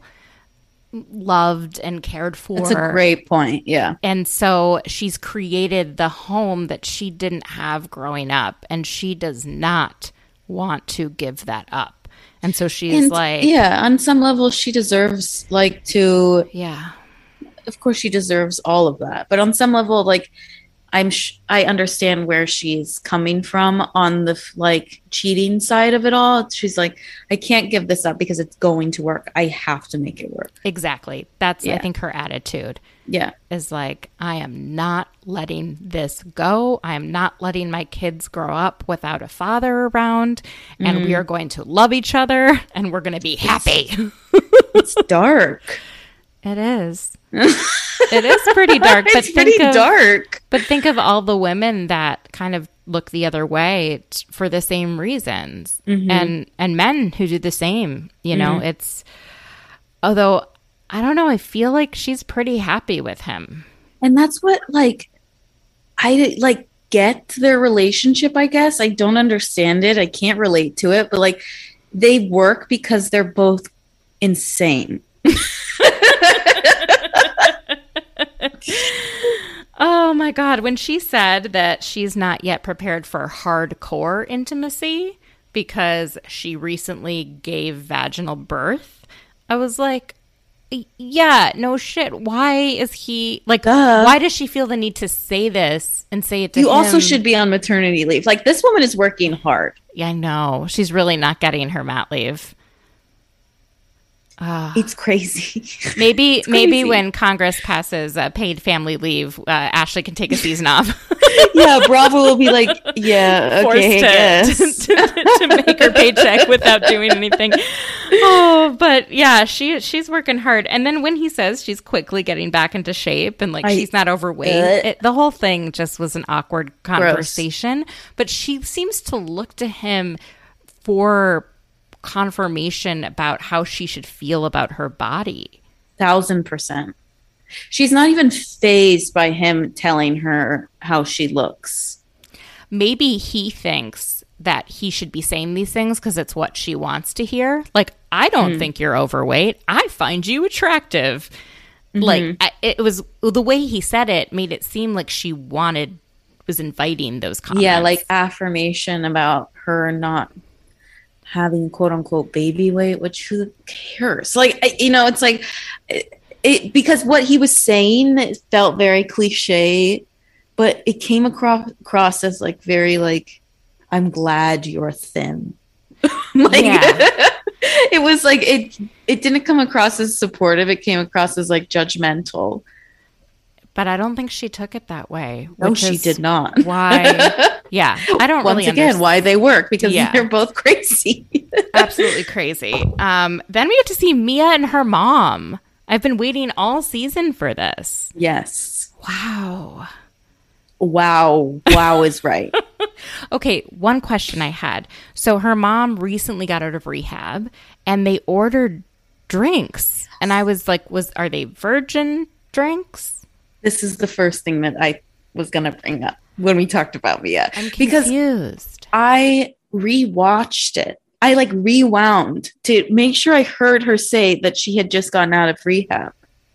loved and cared for. That's a great point. Yeah. And so she's created the home that she didn't have growing up, and she does not want to give that up. And so she's and, like, yeah, on some level she deserves like to, yeah, of course she deserves all of that. But on some level, like I'm, sh- I understand where she's coming from on the like cheating side of it all. She's like, I can't give this up because it's going to work. I have to make it work. Exactly. That's, yeah. I think, her attitude. Yeah. Is like, I am not letting this go. I am not letting my kids grow up without a father around. And mm. we are going to love each other and we're going to be happy. It's dark. It is. It is pretty dark. But it's think pretty of, dark. But think of all the women that kind of look the other way t- for the same reasons, mm-hmm. and and men who do the same. You know, mm-hmm. it's. Although I don't know, I feel like she's pretty happy with him, and that's what like I like get their relationship. I guess I don't understand it. I can't relate to it, but like they work because they're both insane. Oh my God. When she said that she's not yet prepared for hardcore intimacy because she recently gave vaginal birth, I was like, yeah, no shit. Why is he like, Duh. Why does she feel the need to say this and say it to you him? You also should be on maternity leave. Like, this woman is working hard. Yeah, I know. She's really not getting her mat leave. Uh, it's crazy. Maybe it's crazy. Maybe when Congress passes uh, paid family leave, uh, Ashley can take a season off. Yeah, Bravo will be like, yeah, okay, to, I guess. To, to, to make her paycheck without doing anything. Oh, but yeah, she she's working hard. And then when he says she's quickly getting back into shape and like I, she's not overweight, uh, it, the whole thing just was an awkward conversation. Gross. But she seems to look to him for confirmation about how she should feel about her body. Thousand percent. She's not even fazed by him telling her how she looks. Maybe he thinks that he should be saying these things because it's what she wants to hear. Like, I don't mm. think you're overweight. I find you attractive. Mm-hmm. Like, I, it was the way he said it made it seem like she wanted, was inviting those comments. Yeah, like affirmation about her not having quote unquote baby weight, which who cares? Like, you know, it's like it, it because what he was saying felt very cliche, but it came across, across as like very like, I'm glad you're thin. Like, yeah. It was like it it didn't come across as supportive. It came across as like judgmental. But I don't think she took it that way. No, she did not. Why? Yeah, I don't Once really again understand why they work, because yeah. they're both crazy. Absolutely crazy. Um, then we get to see Mia and her mom. I've been waiting all season for this. Yes. Wow. Wow. Wow is right. Okay, one question I had. So her mom recently got out of rehab and they ordered drinks. And I was like, was are they virgin drinks? This is the first thing that I was going to bring up when we talked about Mia. I'm confused. Because I rewatched it. I like rewound to make sure I heard her say that she had just gotten out of rehab.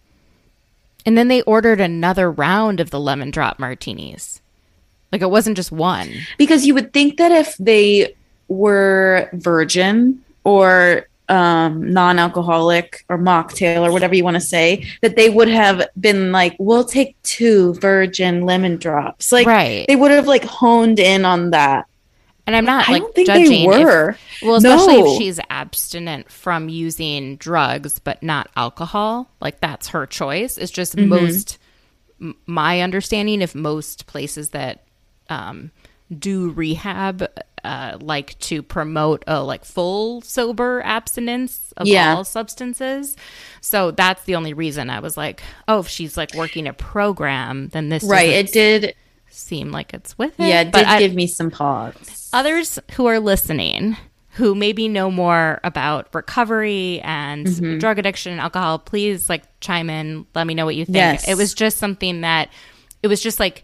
And then they ordered another round of the lemon drop martinis. Like it wasn't just one. Because you would think that if they were virgin or um, non-alcoholic or mocktail or whatever you want to say, that they would have been like, we'll take two virgin lemon drops. Like right. They would have like honed in on that. And I'm not I like don't think judging they were. If, well, especially no. if she's abstinent from using drugs, but not alcohol. Like that's her choice. It's just mm-hmm. most, m- my understanding of most places that um, do rehab uh, like to promote a like full sober abstinence of yeah. all substances. So that's the only reason I was like, oh, if she's like working a program, then this right. It did seem like it's with it. Yeah, it but did I, give me some pause. Others who are listening, who maybe know more about recovery and mm-hmm. drug addiction and alcohol, please like chime in. Let me know what you think. Yes. It was just something that it was just like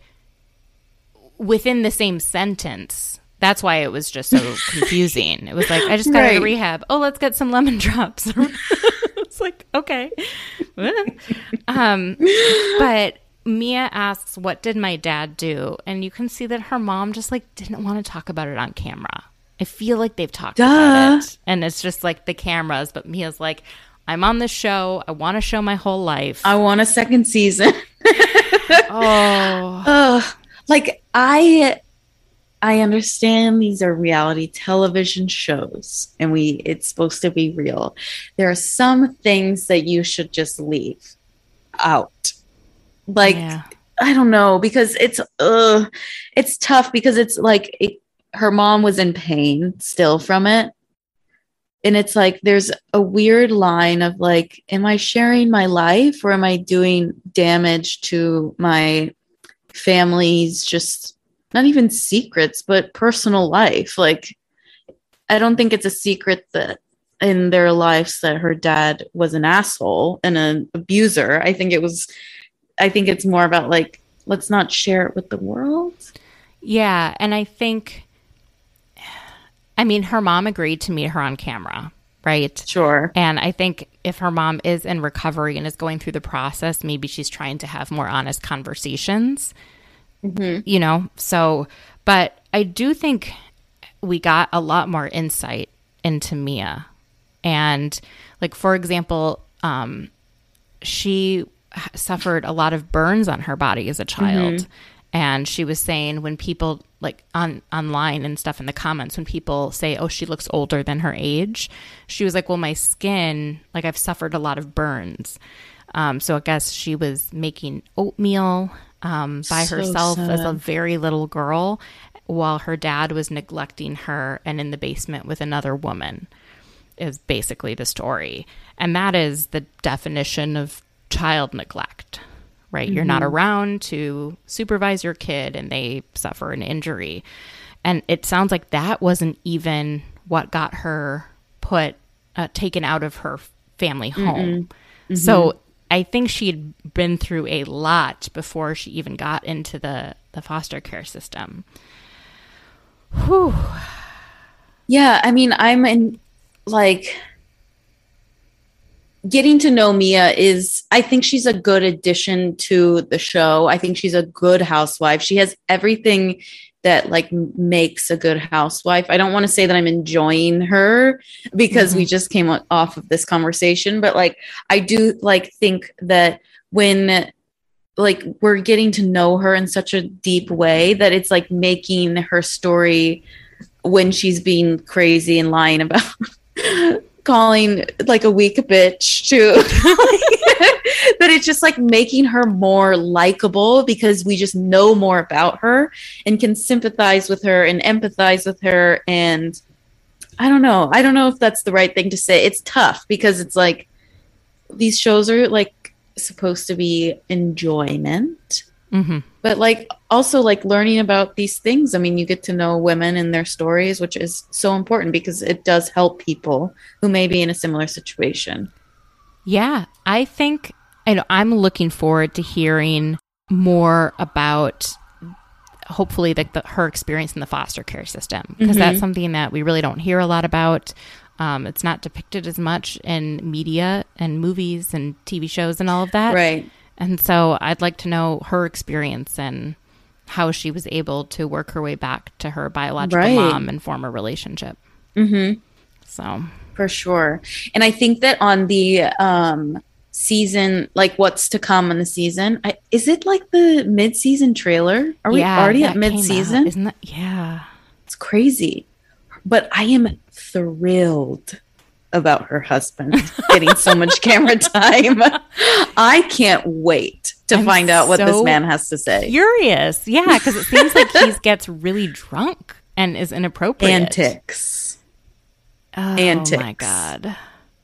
within the same sentence. That's why it was just so confusing. It was like, I just got right. out of rehab. Oh, let's get some lemon drops. It's like, okay. um, but Mia asks, what did my dad do? And you can see that her mom just like didn't want to talk about it on camera. I feel like they've talked Duh. about it. And it's just like the cameras. But Mia's like, I'm on this show. I want to show my whole life. I want a second season. oh. oh. Like I I understand these are reality television shows and we it's supposed to be real. There are some things that you should just leave out. Like, yeah. I don't know, because it's, uh, it's tough because it's like it, her mom was in pain still from it. And it's like, there's a weird line of like, am I sharing my life or am I doing damage to my family's just not even secrets, but personal life? Like, I don't think it's a secret that in their lives that her dad was an asshole and an abuser. I think it was I think it's more about like, let's not share it with the world. Yeah. And I think, I mean, her mom agreed to meet her on camera, right? Sure. And I think if her mom is in recovery and is going through the process, maybe she's trying to have more honest conversations, mm-hmm. you know? So, but I do think we got a lot more insight into Mia. And like, for example, um, she suffered a lot of burns on her body as a child. Mm-hmm. And she was saying when people like on online and stuff in the comments, when people say, oh, she looks older than her age, she was like, well, my skin, like I've suffered a lot of burns. Um, so I guess she was making oatmeal um, by so herself sad. As a very little girl while her dad was neglecting her and in the basement with another woman is basically the story. And that is the definition of child neglect, right? Mm-hmm. You're not around to supervise your kid and they suffer an injury. And it sounds like that wasn't even what got her put, uh, taken out of her family home. Mm-hmm. So I think she'd been through a lot before she even got into the, the foster care system. Whew. Yeah. I mean, I'm in like... Getting to know Mia is, I think she's a good addition to the show. I think she's a good housewife. She has everything that like m- makes a good housewife. I don't want to say that I'm enjoying her because mm-hmm. we just came off of this conversation, but like I do like think that when like we're getting to know her in such a deep way that it's like making her story when she's being crazy and lying about calling like a weak bitch too. That it's just like making her more likable because we just know more about her and can sympathize with her and empathize with her. And I don't know. I don't know if that's the right thing to say. It's tough because it's like these shows are like supposed to be enjoyment, mm-hmm. but like also like learning about these things. I mean, you get to know women and their stories, which is so important because it does help people who may be in a similar situation. Yeah, I think I know I'm looking forward to hearing more about hopefully the, the, her experience in the foster care system, because mm-hmm. that's something that we really don't hear a lot about. Um, it's not depicted as much in media and movies and T V shows and all of that. Right. And so I'd like to know her experience and how she was able to work her way back to her biological right. mom and form a relationship. Mm-hmm. So for sure. And I think that on the um, season, like what's to come in the season, I, is it like the mid-season trailer? Are we yeah, already at mid-season? Isn't that? Yeah. It's crazy. But I am thrilled about her husband getting so much camera time. I can't wait to I'm find out what so this man has to say. Furious. Yeah, because it seems like he gets really drunk and is inappropriate. Antics. Oh Antics. my God.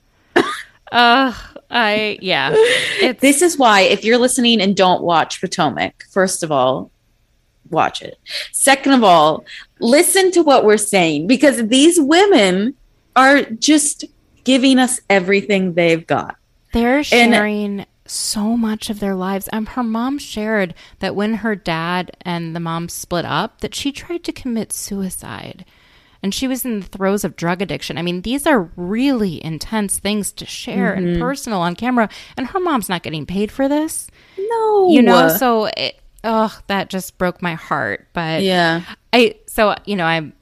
uh, I, yeah. It's- this is why if you're listening and don't watch Potomac, first of all, watch it. Second of all, listen to what we're saying because these women are just giving us everything they've got. They're sharing and, so much of their lives. Um, her mom shared that when her dad and the mom split up, that she tried to commit suicide. And she was in the throes of drug addiction. I mean, these are really intense things to share mm-hmm. and personal on camera. And her mom's not getting paid for this. No. You know, so, it, oh, that just broke my heart. But yeah. I, so, you know, I'm,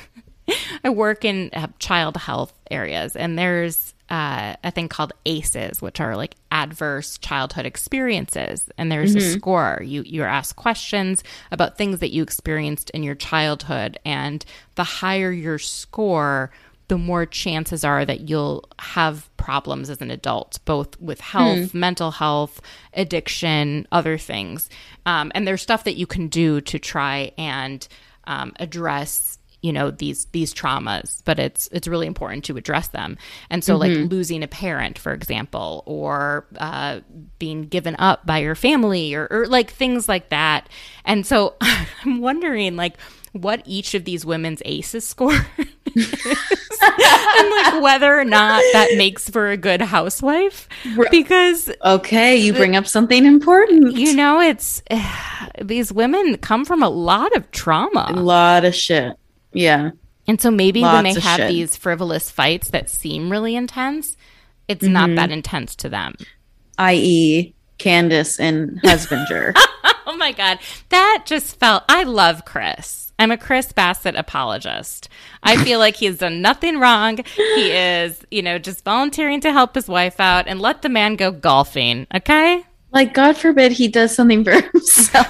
I work in uh, child health areas, and there's uh, a thing called A C Es, which are like adverse childhood experiences. And there's mm-hmm. a score. You, you're asked questions about things that you experienced in your childhood. And the higher your score, the more chances are that you'll have problems as an adult, both with health, hmm. mental health, addiction, other things. Um, and there's stuff that you can do to try and um, address you know, these these traumas, but it's it's really important to address them. And so mm-hmm. like losing a parent, for example, or uh, being given up by your family or, or like things like that. And so I'm wondering like what each of these women's A C Es score is and like whether or not that makes for a good housewife. Because okay, you bring up something important. You know, it's uh, these women come from a lot of trauma. A lot of shit. Yeah. And so maybe Lots when they have shit. these frivolous fights that seem really intense, it's mm-hmm. not that intense to them. that is. Candace and Husbander. Oh my God. That just felt, I love Chris. I'm a Chris Bassett apologist. I feel like he's done nothing wrong. He is, you know, just volunteering to help his wife out and let the man go golfing. Okay? Like, God forbid he does something for himself.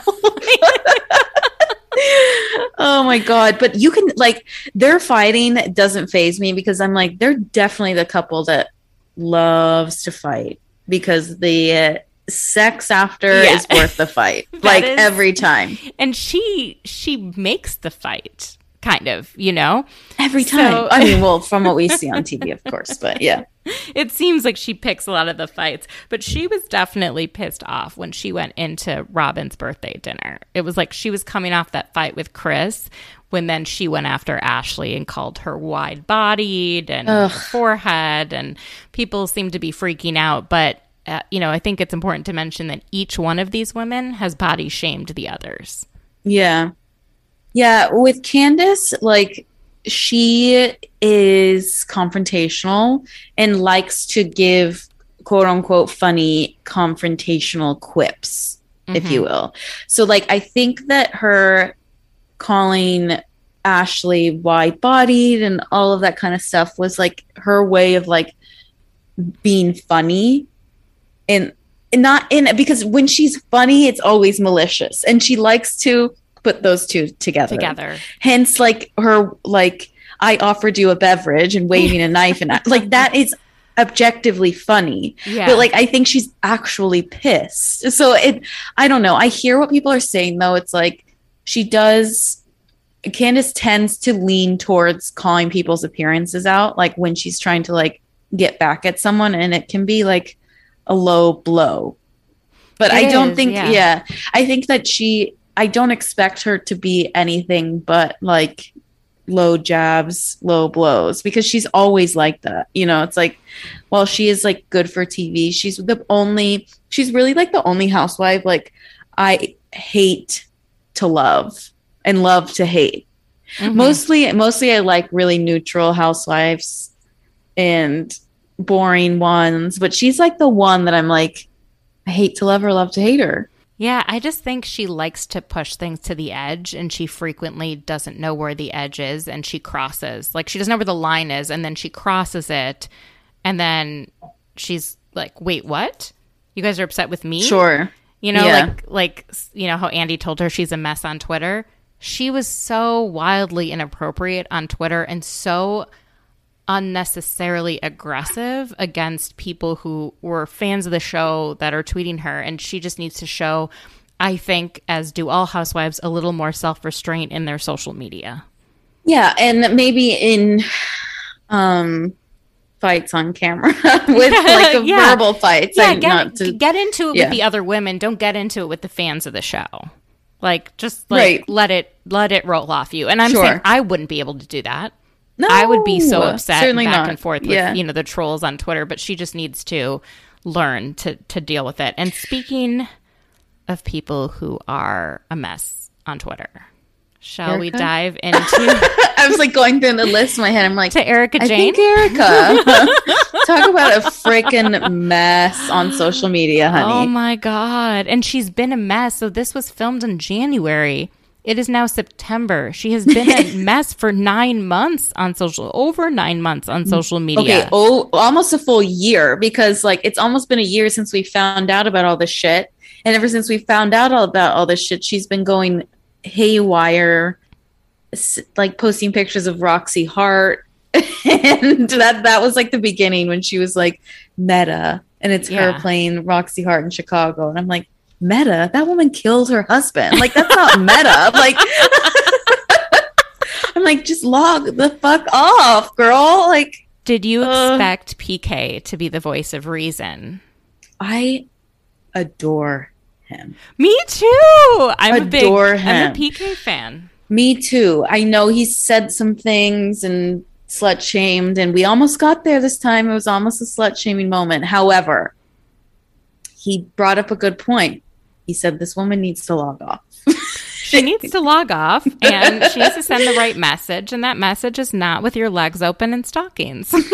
Oh my God. But you can like their fighting doesn't faze me because I'm like, they're definitely the couple that loves to fight because the uh, sex after yeah. is worth the fight. Like is, every time. And she, she makes the fight kind of, you know, every time. So, I mean, well, from what we see on T V, of course, but yeah. It seems like she picks a lot of the fights, but she was definitely pissed off when she went into Robin's birthday dinner. It was like she was coming off that fight with Chris when then she went after Ashley and called her wide-bodied and Ugh. forehead, and people seem to be freaking out. But, uh, you know, I think it's important to mention that each one of these women has body shamed the others. Yeah. Yeah. With Candace, like, she is confrontational and likes to give quote unquote funny confrontational quips, mm-hmm. if you will. So like, I think that her calling Ashley wide-bodied and all of that kind of stuff was like her way of like being funny, and, and not in because when she's funny, it's always malicious, and she likes to put those two together. Together. Hence, like her like I offered you a beverage and waving a knife, and like that is objectively funny. Yeah. But like I think she's actually pissed. So it I don't know. I hear what people are saying though. It's like she does Candace tends to lean towards calling people's appearances out, like when she's trying to like get back at someone, and it can be like a low blow. But it I don't is, think yeah. yeah. I think that she I don't expect her to be anything but like low jabs, low blows, because she's always like that. You know, it's like, well, she is like good for T V. She's the only, she's really like the only housewife like I hate to love and love to hate. Mm-hmm. Mostly, mostly I like really neutral housewives and boring ones, but she's like the one that I'm like, I hate to love her, love to hate her. Yeah, I just think she likes to push things to the edge, and she frequently doesn't know where the edge is, and she crosses. Like, she doesn't know where the line is, and then she crosses it, and then she's like, wait, what? You guys are upset with me? Sure. You know, yeah. like, like you know how Andy told her she's a mess on Twitter? She was so wildly inappropriate on Twitter and so unnecessarily aggressive against people who were fans of the show that are tweeting her, and she just needs to show, I think, as do all housewives, a little more self-restraint in their social media. Yeah, and maybe in um fights on camera with like a yeah. verbal fights. Yeah, I, get, not to, get into it yeah. with the other women. Don't get into it with the fans of the show. Like, just like right. let it let it roll off you. And I'm sure. saying I wouldn't be able to do that. No, I would be so upset certainly back not. and forth with, yeah. you know, the trolls on Twitter, but she just needs to learn to, to deal with it. And speaking of people who are a mess on Twitter, shall Erica? we dive into... I was like going through the list in my head. I'm like... To Erica Jane? I think Erica. Talk about a freaking mess on social media, honey. Oh my God. And she's been a mess. So this was filmed in January. It is now September. She has been a mess for nine months on social, over nine months on social media. Okay, oh, almost a full year, because like it's almost been a year since we found out about all this shit. And ever since we found out all about all this shit, she's been going haywire, like posting pictures of Roxy Hart. And that that was like the beginning when she was like Meta, and it's yeah. her playing Roxy Hart in Chicago. And I'm like, Meta? That woman killed her husband. Like, that's not Meta. Like, I'm like, just log the fuck off, girl. Like, did you uh, expect P K to be the voice of reason? I adore him. Me too. I'm adore a big, him. I'm a P K fan. Me too. I know he's said some things and slut shamed, and we almost got there this time. It was almost a slut shaming moment. However, he brought up a good point. He said this woman needs to log off. She needs to log off, and she needs to send the right message, and that message is not with your legs open and stockings. And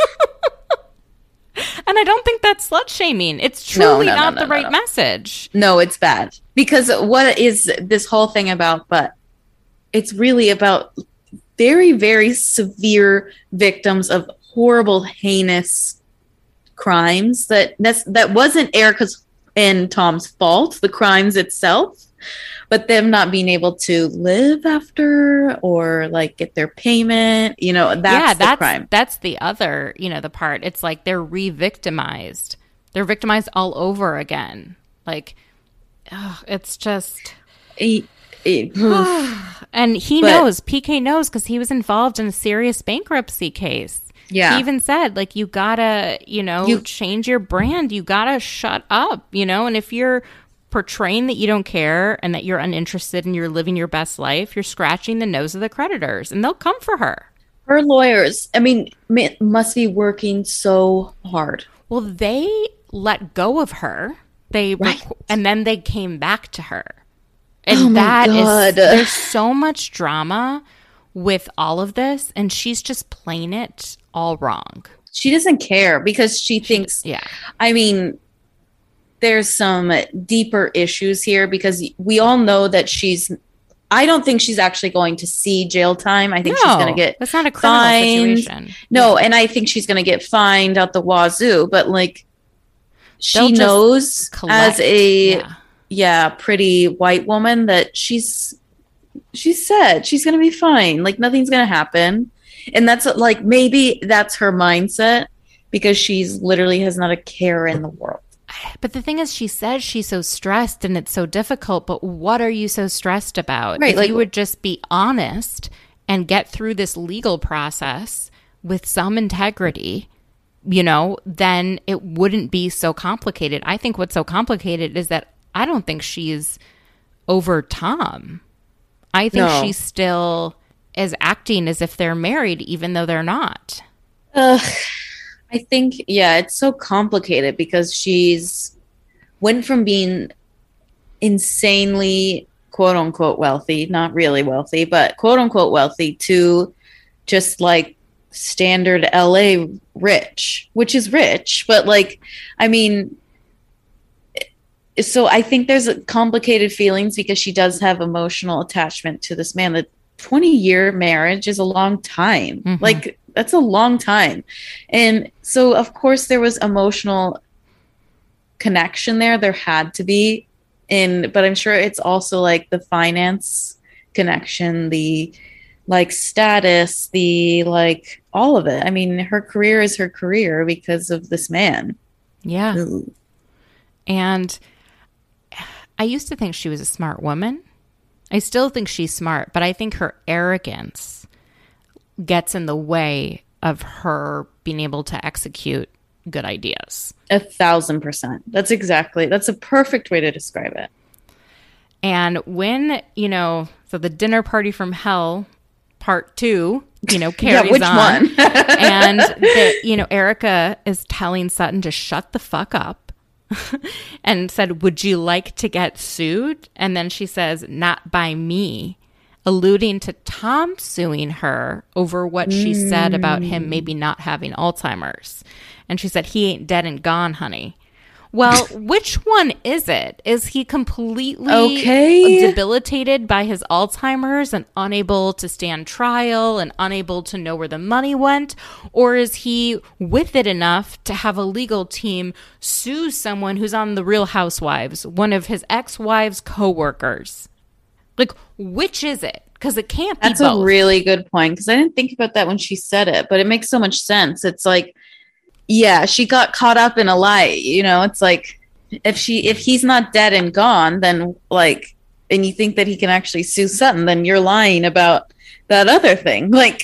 I don't think that's slut shaming. It's truly no, no, not no, no, the right no. message. No, it's bad. Because what is this whole thing about? But it's really about very, very severe victims of horrible, heinous crimes. That that's, that wasn't Erica's and Tom's fault, the crimes itself, but them not being able to live after or like get their payment, you know, that's yeah, the that's, crime. That's the other, you know, the part. It's like they're re-victimized. They're victimized all over again. Like, ugh, it's just... It, it, and he but, knows, P K knows, because he was involved in a serious bankruptcy case. Yeah. He even said, like, you gotta, you know, you, change your brand. You gotta shut up, you know? And if you're portraying that you don't care and that you're uninterested and you're living your best life, you're scratching the nose of the creditors, and they'll come for her. Her lawyers, I mean, must be working so hard. Well, they let go of her. They right. rec- And then they came back to her. And oh that my God. is, there's so much drama with all of this, and she's just playing it all wrong. She doesn't care because she thinks, yeah. I mean, there's some deeper issues here because we all know that she's I don't think she's actually going to see jail time. I think no, she's going to get that's not a criminal fined. situation. No, and I think she's going to get fined out the wazoo. But like, They'll she just knows collect. as a Yeah. yeah pretty white woman that she's she's said she's going to be fine. Like nothing's going to happen, and that's like maybe that's her mindset because she's literally has not a care in the world. But the thing is, she says she's so stressed and it's so difficult. But what are you so stressed about? Right, If like- you would just be honest and get through this legal process with some integrity, you know, then it wouldn't be so complicated. I think what's so complicated is that I don't think she's over Tom. I think No. she still is acting as if they're married, even though they're not. Ugh. I think, yeah, it's so complicated because she's went from being insanely quote unquote wealthy, not really wealthy, but quote unquote wealthy to just like standard L A rich, which is rich, but like, I mean, so I think there's complicated feelings because she does have emotional attachment to this man. The twenty year marriage is a long time. Mhm. Like, that's a long time. And so, of course, there was emotional connection there. There had to be. And, but I'm sure it's also like the finance connection, the like status, the like all of it. I mean, her career is her career because of this man. Yeah. Ooh. And I used to think she was a smart woman. I still think she's smart, but I think her arrogance gets in the way of her being able to execute good ideas. A thousand percent. That's exactly, that's a perfect way to describe it. And when, you know, so the dinner party from hell part two, you know, carries Yeah, which on. one? And, the, you know, Erica is telling Sutton to shut the fuck up and said, would you like to get sued? And then she says, not by me, alluding to Tom suing her over what she mm. said about him maybe not having Alzheimer's. And she said, he ain't dead and gone, honey. Well, which one is it? Is he completely okay. debilitated by his Alzheimer's and unable to stand trial and unable to know where the money went? Or is he with it enough to have a legal team sue someone who's on The Real Housewives, one of his ex-wives' co-workers? Like, which is it? Because it can't be That's both. a really good point, because I didn't think about that when she said it, but it makes so much sense. It's like, yeah, she got caught up in a lie. You know, it's like if she if he's not dead and gone, then like, and you think that he can actually sue Sutton, then you're lying about that other thing. Like,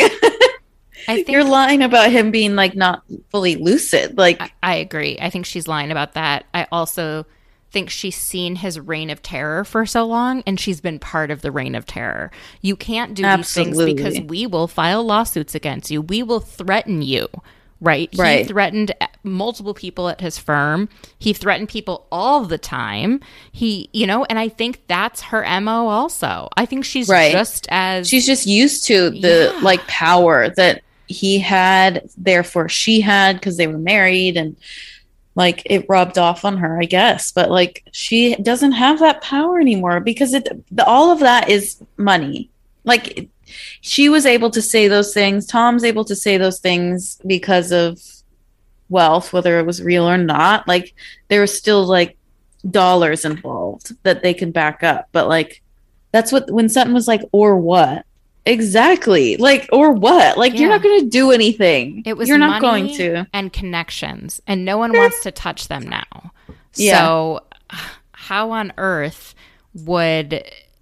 I think you're lying about him being like not fully lucid. Like, I, I agree. I think she's lying about that. I also think she's seen his reign of terror for so long, and she's been part of the reign of terror. You can't do Absolutely. these things because we will file lawsuits against you. We will threaten you. Right. Right. He threatened multiple people at his firm. He threatened people all the time. He, you know, and I think that's her M O also. I think she's right. just as she's just used to the yeah. like power that he had, therefore she had, because they were married, and like it rubbed off on her, I guess. But like she doesn't have that power anymore because it the, all of that is money. Like it, she was able to say those things. Tom's able to say those things because of wealth, whether it was real or not. Like there was still like dollars involved that they could back up. But like that's what when Sutton was like, or what? Exactly. Like, or what? Like, yeah. You're not going to do anything. It was you're not going to. And connections, and no one wants to touch them now. Yeah. So how on earth would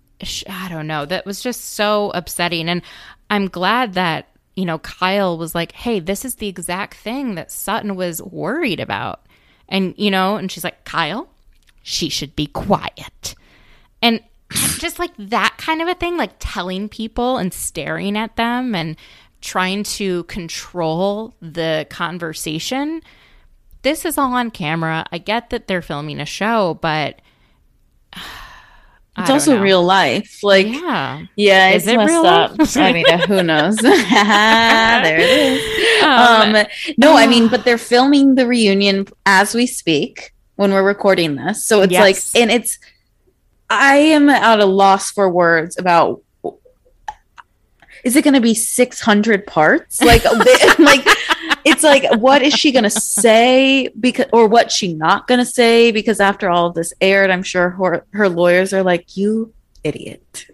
I don't know. That was just so upsetting. And I'm glad that, you know, Kyle was like, hey, this is the exact thing that Sutton was worried about. And, you know, and she's like, Kyle, she should be quiet. And just like that kind of a thing, like telling people and staring at them and trying to control the conversation. This is all on camera. I get that they're filming a show, but it's also know. real life. Like, yeah, yeah, is it's it messed real up. life? I mean, there it is. Um, um, no, I mean, but they're filming the reunion as we speak when we're recording this. So it's yes. like, and it's I am at a loss for words about, is it going to be six hundred parts? Like, like it's like, what is she going to say? Because, or what's she not going to say? Because after all of this aired, I'm sure her, her lawyers are like, you idiot.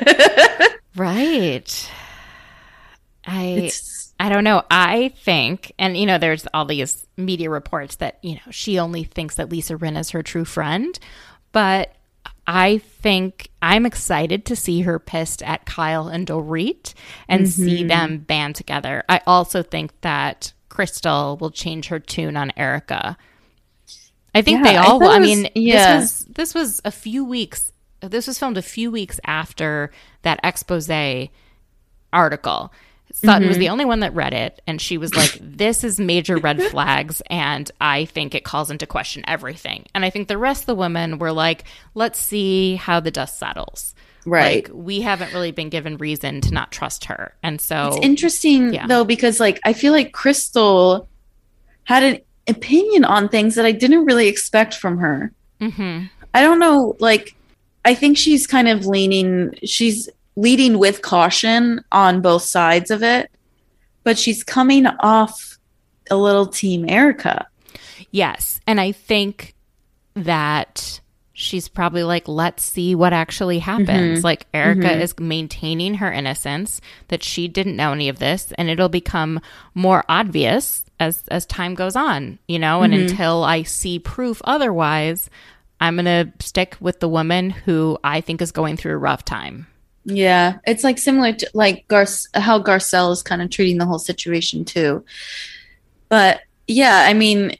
Right. I, It's, I don't know. I think, and you know, there's all these media reports that, you know, she only thinks that Lisa Rinna is her true friend, but I think I'm excited to see her pissed at Kyle and Dorit and mm-hmm. see them band together. I also think that Crystal will change her tune on Erica. I think yeah, they all will. I mean, yeah. this was this was a few weeks. This was filmed a few weeks after that expose article. Sutton mm-hmm. was the only one that read it, and she was like, this is major red flags, and I think it calls into question everything. And I think the rest of the women were like, let's see how the dust settles. Right. Like, we haven't really been given reason to not trust her. And so it's interesting, yeah. though, because like I feel like Crystal had an opinion on things that I didn't really expect from her. Mm-hmm. I don't know, like, I think she's kind of leaning, she's leading with caution on both sides of it, but she's coming off a little Team Erica. Yes. And I think that she's probably like, let's see what actually happens. Mm-hmm. Like, Erica mm-hmm. is maintaining her innocence, that she didn't know any of this, and it'll become more obvious as, as time goes on, you know, and mm-hmm. until I see proof otherwise, I'm going to stick with the woman who I think is going through a rough time. Yeah, it's like similar to like Gar- how Garcelle is kind of treating the whole situation too. But yeah, I mean,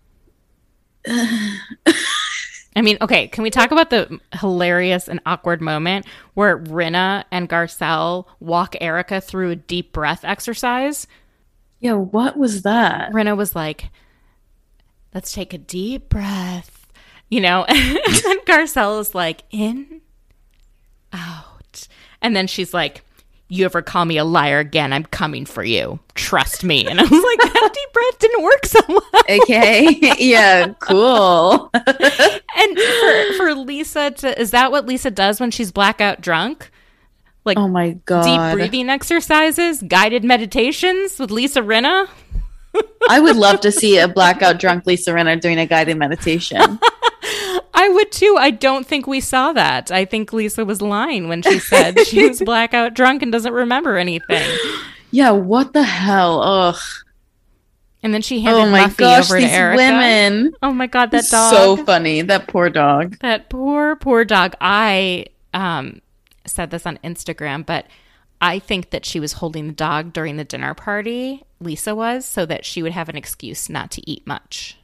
I mean, okay, can we talk about the hilarious and awkward moment where Rinna and Garcelle walk Erica through a deep breath exercise? Yeah, what was that? Rinna was like, let's take a deep breath, you know, and Garcelle is like, in, out. And then she's like, you ever call me a liar again, I'm coming for you. Trust me. And I was like, that deep breath didn't work so well. Okay. Yeah, cool. And for, for Lisa to, is that what Lisa does when she's blackout drunk? Like, oh my God. Deep breathing exercises, guided meditations with Lisa Rinna? I would love to see a blackout drunk Lisa Rinna doing a guided meditation. I would too. I don't think we saw that. I think Lisa was lying when she said she was blackout drunk and doesn't remember anything. Yeah, what the hell? Ugh. And then she handed oh my Muffy gosh, over to these Erica. Women. Oh my God, that dog. So funny. That poor dog. That poor, poor dog. I um, said this on Instagram, but I think that she was holding the dog during the dinner party, Lisa was, so that she would have an excuse not to eat much.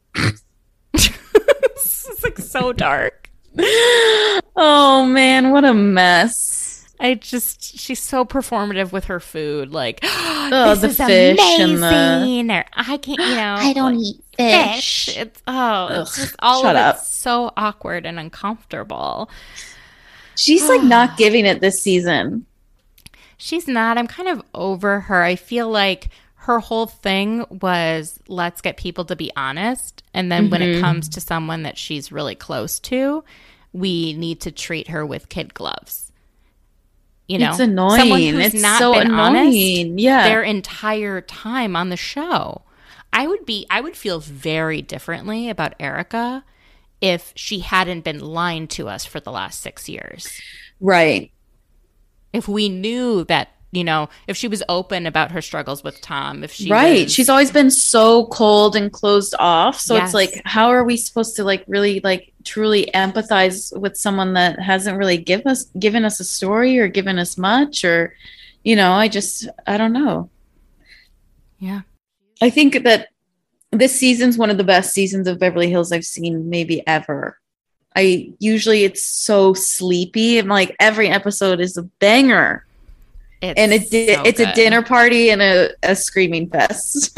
It's like so dark. Oh man, what a mess. I just, she's so performative with her food. Like, oh, this the is fish amazing. And the... Or, I can't, you know. I don't like, eat fish. fish. It's, oh, Ugh, it's just all shut of up. it's so awkward and uncomfortable. She's like not giving it this season. She's not. I'm kind of over her. I feel like her whole thing was, let's get people to be honest. And then mm-hmm. when it comes to someone that she's really close to, we need to treat her with kid gloves. You know, it's annoying. Someone who's it's not so been annoying. honest yeah. their entire time on the show. I would be, I would feel very differently about Erica if she hadn't been lying to us for the last six years. Right. If we knew that, you know, if she was open about her struggles with Tom, if she right. was, she's always been so cold and closed off. So yes. it's like, how are we supposed to like really like truly empathize with someone that hasn't really give us given us a story or given us much, or, you know, I just, I don't know. Yeah. I think that this season's one of the best seasons of Beverly Hills I've seen maybe ever. I usually it's so sleepy and like every episode is a banger. It's and it di- so it's good. A dinner party and a, a screaming fest.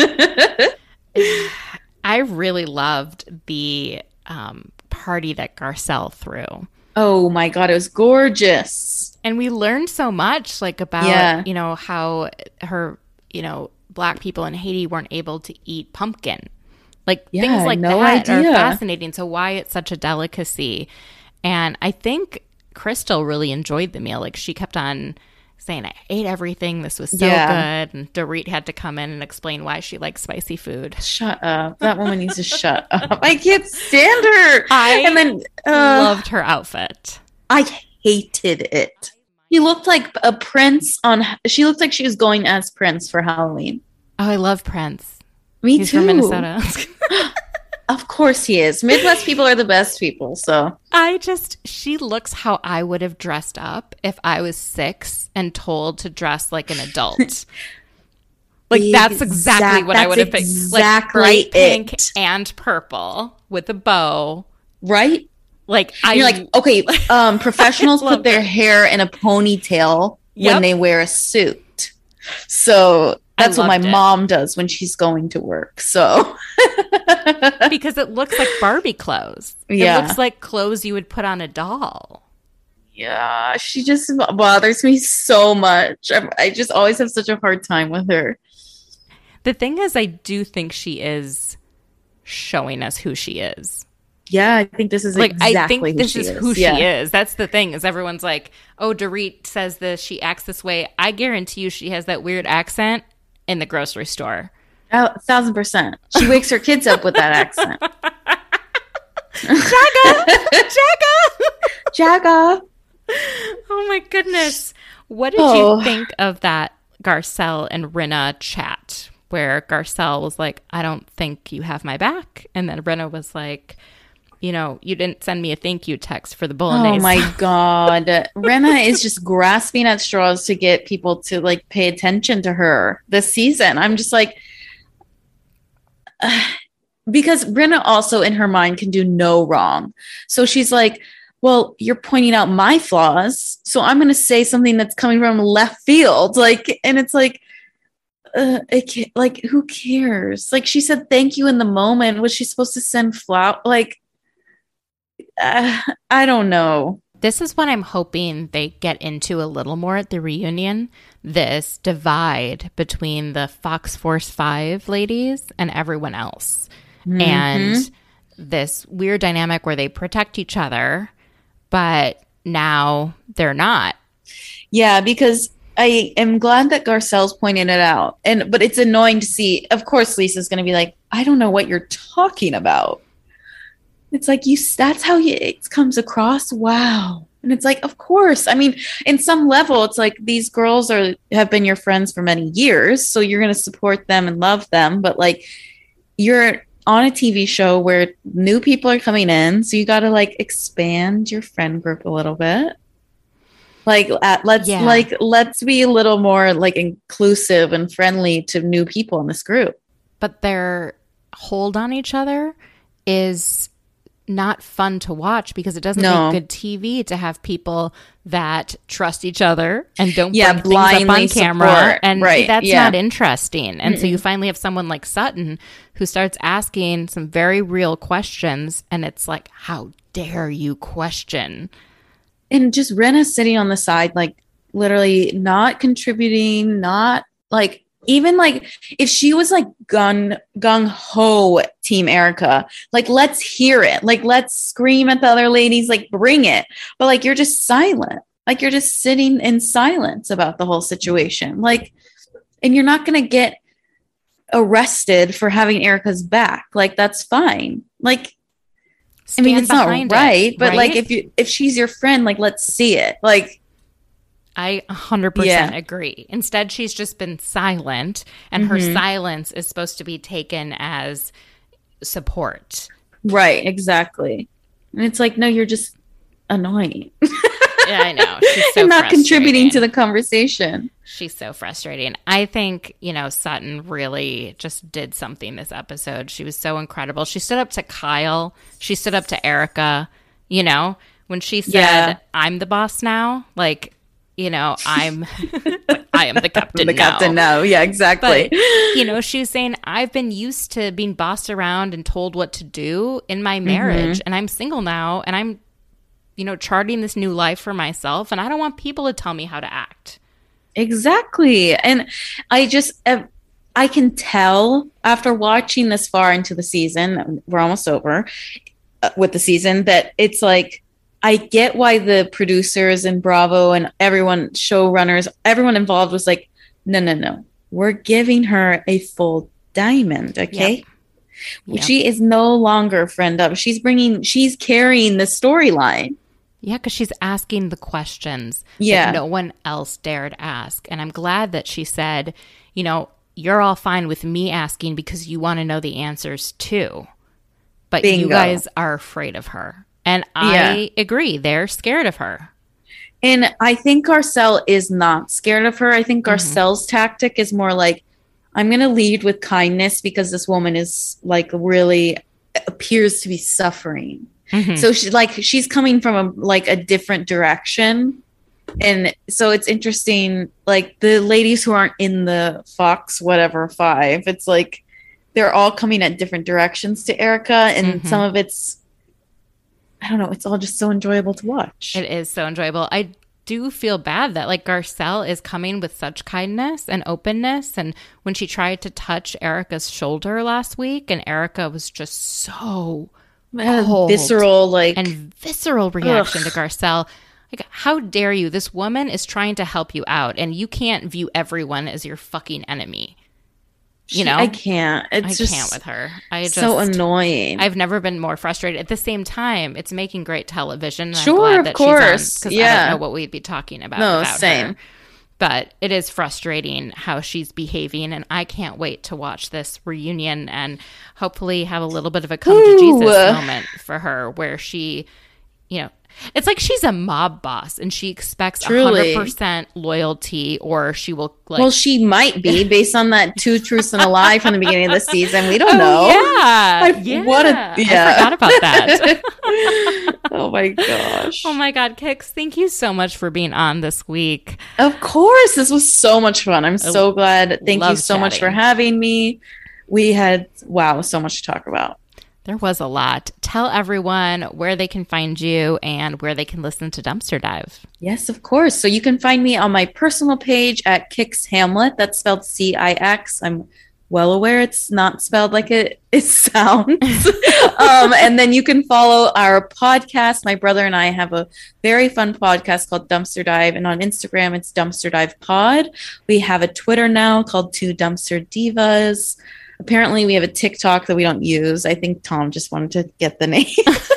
I really loved the um, party that Garcelle threw. Oh my God, it was gorgeous. And we learned so much like about, yeah. you know, how her, you know, Black people in Haiti weren't able to eat pumpkin. Like yeah, things like no that idea. are fascinating. So why it's such a delicacy. And I think Crystal really enjoyed the meal. Like, she kept on saying, I ate everything. This was so Yeah. good. And Dorit had to come in and explain why she likes spicy food. Shut up. That woman needs to shut up. I can't stand her. I and then uh, loved her outfit. I hated it. She looked like a prince on, she looked like she was going as Prince for Halloween. Oh, I love Prince. Me He's too. from Minnesota. Of course he is. Midwest people are the best people, so. I just, she looks how I would have dressed up if I was six and told to dress like an adult. Like, that's exactly Exact- what I would have picked. exactly Like, bright pink it. and purple with a bow. Right? Like, I, And you're like, okay, um, professionals Love put their hair in a ponytail Yep. when they wear a suit. So that's what my loved it. mom does when she's going to work. So because it looks like Barbie clothes. Yeah. It looks like clothes you would put on a doll. yeah, she just bothers me so much. I, I just always have such a hard time with her. The thing is, I do think she is showing us who she is. Yeah, I think this is Like, exactly I think who this she is is. who Yeah. she is. That's the thing, is everyone's like, oh, Dorit says this, she acts this way. I guarantee you she has that weird accent in the grocery store. Oh, a thousand percent. She wakes her kids up with that accent. Jagga! Jagga! Jagga. Oh my goodness. What did Oh. you think of that Garcelle and Rinna chat where Garcelle was like, I don't think you have my back? And then Rinna was like, you know, you didn't send me a thank you text for the bolognese. Oh my God. Rinna is just grasping at straws to get people to like pay attention to her this season. I'm just like, because Rinna also in her mind can do no wrong. So she's like, well, you're pointing out my flaws. So I'm going to say something that's coming from left field. Like, and it's like, uh, it ca- like, who cares? Like, she said, thank you in the moment. Was she supposed to send flower? Like, uh, I don't know. This is what I'm hoping they get into a little more at the reunion. This divide between the Fox Force five ladies and everyone else. Mm-hmm. And this weird dynamic where they protect each other, but now they're not. Yeah, because I am glad that Garcelle's pointing it out. And but it's annoying to see. Of course, Lisa's going to be like, I don't know what you're talking about. It's like, you, that's how you, it comes across. Wow. And it's like, of course. I mean, in some level, it's like these girls are have been your friends for many years. So you're going to support them and love them. But like, you're on a T V show where new people are coming in. So you got to like expand your friend group a little bit. Like, at, let's Yeah. like, let's be a little more like inclusive and friendly to new people in this group. But their hold on each other is not fun to watch because it doesn't No. make good T V to have people that trust each other and don't Yeah, bring things up on blindly camera. support. And Right, that's yeah. not interesting. And so you finally have someone like Sutton who starts asking some very real questions. And it's like, how dare you question? And just Rinna sitting on the side, like literally not contributing, not like, even like if she was like gun gung ho Team Erica, like let's hear it, like let's scream at the other ladies, like bring it. But like you're just silent, like you're just sitting in silence about the whole situation, like, and you're not gonna get arrested for having Erica's back. Like that's fine. Like I mean, Stand it's not behind right, it, but like right? if you if she's your friend, like let's see it, like. I one hundred percent Yeah. agree. Instead, she's just been silent, and her silence is supposed to be taken as support. Right, exactly. And it's like, no, you're just annoying. Yeah, I know. She's so and not contributing to frustrating. the conversation. She's so frustrating. I think, you know, Sutton really just did something this episode. She was so incredible. She stood up to Kyle. She stood up to Erica. You know, when she said, Yeah. I'm the boss now, like, you know, I'm, I am the captain the now. captain now. Yeah, exactly. But, you know, she was saying, I've been used to being bossed around and told what to do in my marriage, and I'm single now, and I'm, you know, charting this new life for myself, and I don't want people to tell me how to act. Exactly. And I just, uh, I can tell after watching this far into the season, we're almost over uh, with the season, that it's like, I get why the producers and Bravo and everyone, showrunners, everyone involved was like, no, no, no. We're giving her a full diamond, okay? Yep. Yep. She is no longer friend up. She's bringing, she's carrying the storyline. Yeah, because she's asking the questions yeah. that no one else dared ask. And I'm glad that she said, you know, you're all fine with me asking because you want to know the answers too. But Bingo. You guys are afraid of her. And I yeah. agree. They're scared of her. And I think Garcelle is not scared of her. I think Garcelle's mm-hmm. tactic is more like, I'm going to lead with kindness because this woman is like really appears to be suffering. Mm-hmm. So she like she's coming from a like a different direction. And so it's interesting, like the ladies who aren't in the Fox, whatever, five, it's like they're all coming at different directions to Erika. And mm-hmm. some of it's, I don't know, it's all just so enjoyable to watch. It is so enjoyable. I do feel bad that like Garcelle is coming with such kindness and openness. And when she tried to touch Erika's shoulder last week and Erika was just so cold visceral, like and visceral reaction ugh. to Garcelle. Like, how dare you? This woman is trying to help you out and you can't view everyone as your fucking enemy. You she, know, I can't. It's I just can't with her. I just so annoying. I've never been more frustrated. At the same time, it's making great television. And sure, I'm glad of that course. Because yeah. I don't know what we'd be talking about. No, without same. Her. But it is frustrating how she's behaving, and I can't wait to watch this reunion and hopefully have a little bit of a come Ooh. to Jesus moment for her, where she, you know. It's like she's a mob boss and she expects Truly. one hundred percent loyalty or she will like... Well, she might be based on that two truths and a lie from the beginning of the season. We don't oh, know. Yeah. I, yeah. What a, yeah. I forgot about that. Oh my gosh. Oh my God, Kix, thank you so much for being on this week. Of course. This was so much fun. I'm so I glad. Thank you so chatting. much for having me. We had, wow, so much to talk about. There was a lot. Tell everyone where they can find you and where they can listen to Dumpster Dive. Yes, of course. So you can find me on my personal page at Kix Hamlet. That's spelled C I X. I'm well aware it's not spelled like it, it sounds. um, and then you can follow our podcast. My brother and I have a very fun podcast called Dumpster Dive. And on Instagram, it's Dumpster Dive Pod. We have a Twitter now called Two Dumpster Divas. Apparently, we have a TikTok that we don't use. I think Tom just wanted to get the name.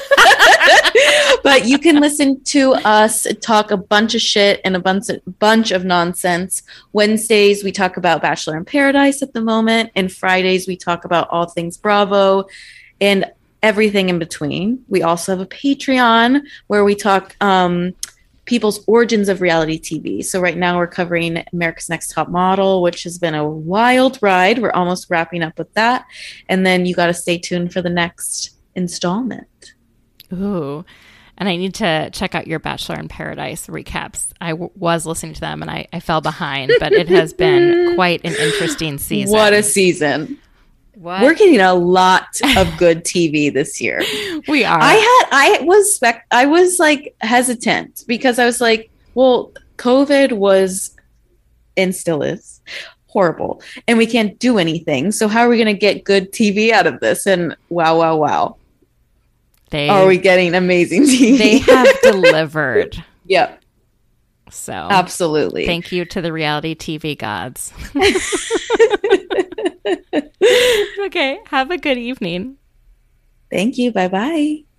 But you can listen to us talk a bunch of shit and a bunch of, bunch of nonsense. Wednesdays, we talk about Bachelor in Paradise at the moment. And Fridays, we talk about all things Bravo and everything in between. We also have a Patreon where we talk... Um, people's origins of reality T V. So right now we're covering America's Next Top Model, which has been a wild ride. We're almost wrapping up with that. And then you got to stay tuned for the next installment. Ooh. And I need to check out your Bachelor in Paradise recaps. I w- was listening to them and I, I fell behind, but it has been quite an interesting season. What a season. What? We're getting a lot of good T V this year. We are. I had, I was, spec- I was like hesitant because I was like, well, COVID was and still is horrible and we can't do anything. So how are we going to get good T V out of this? And wow, wow, wow. They, are we getting amazing T V? They have delivered. Yep. So absolutely. Thank you to the reality T V gods. Okay, have a good evening. Thank you. Bye-bye.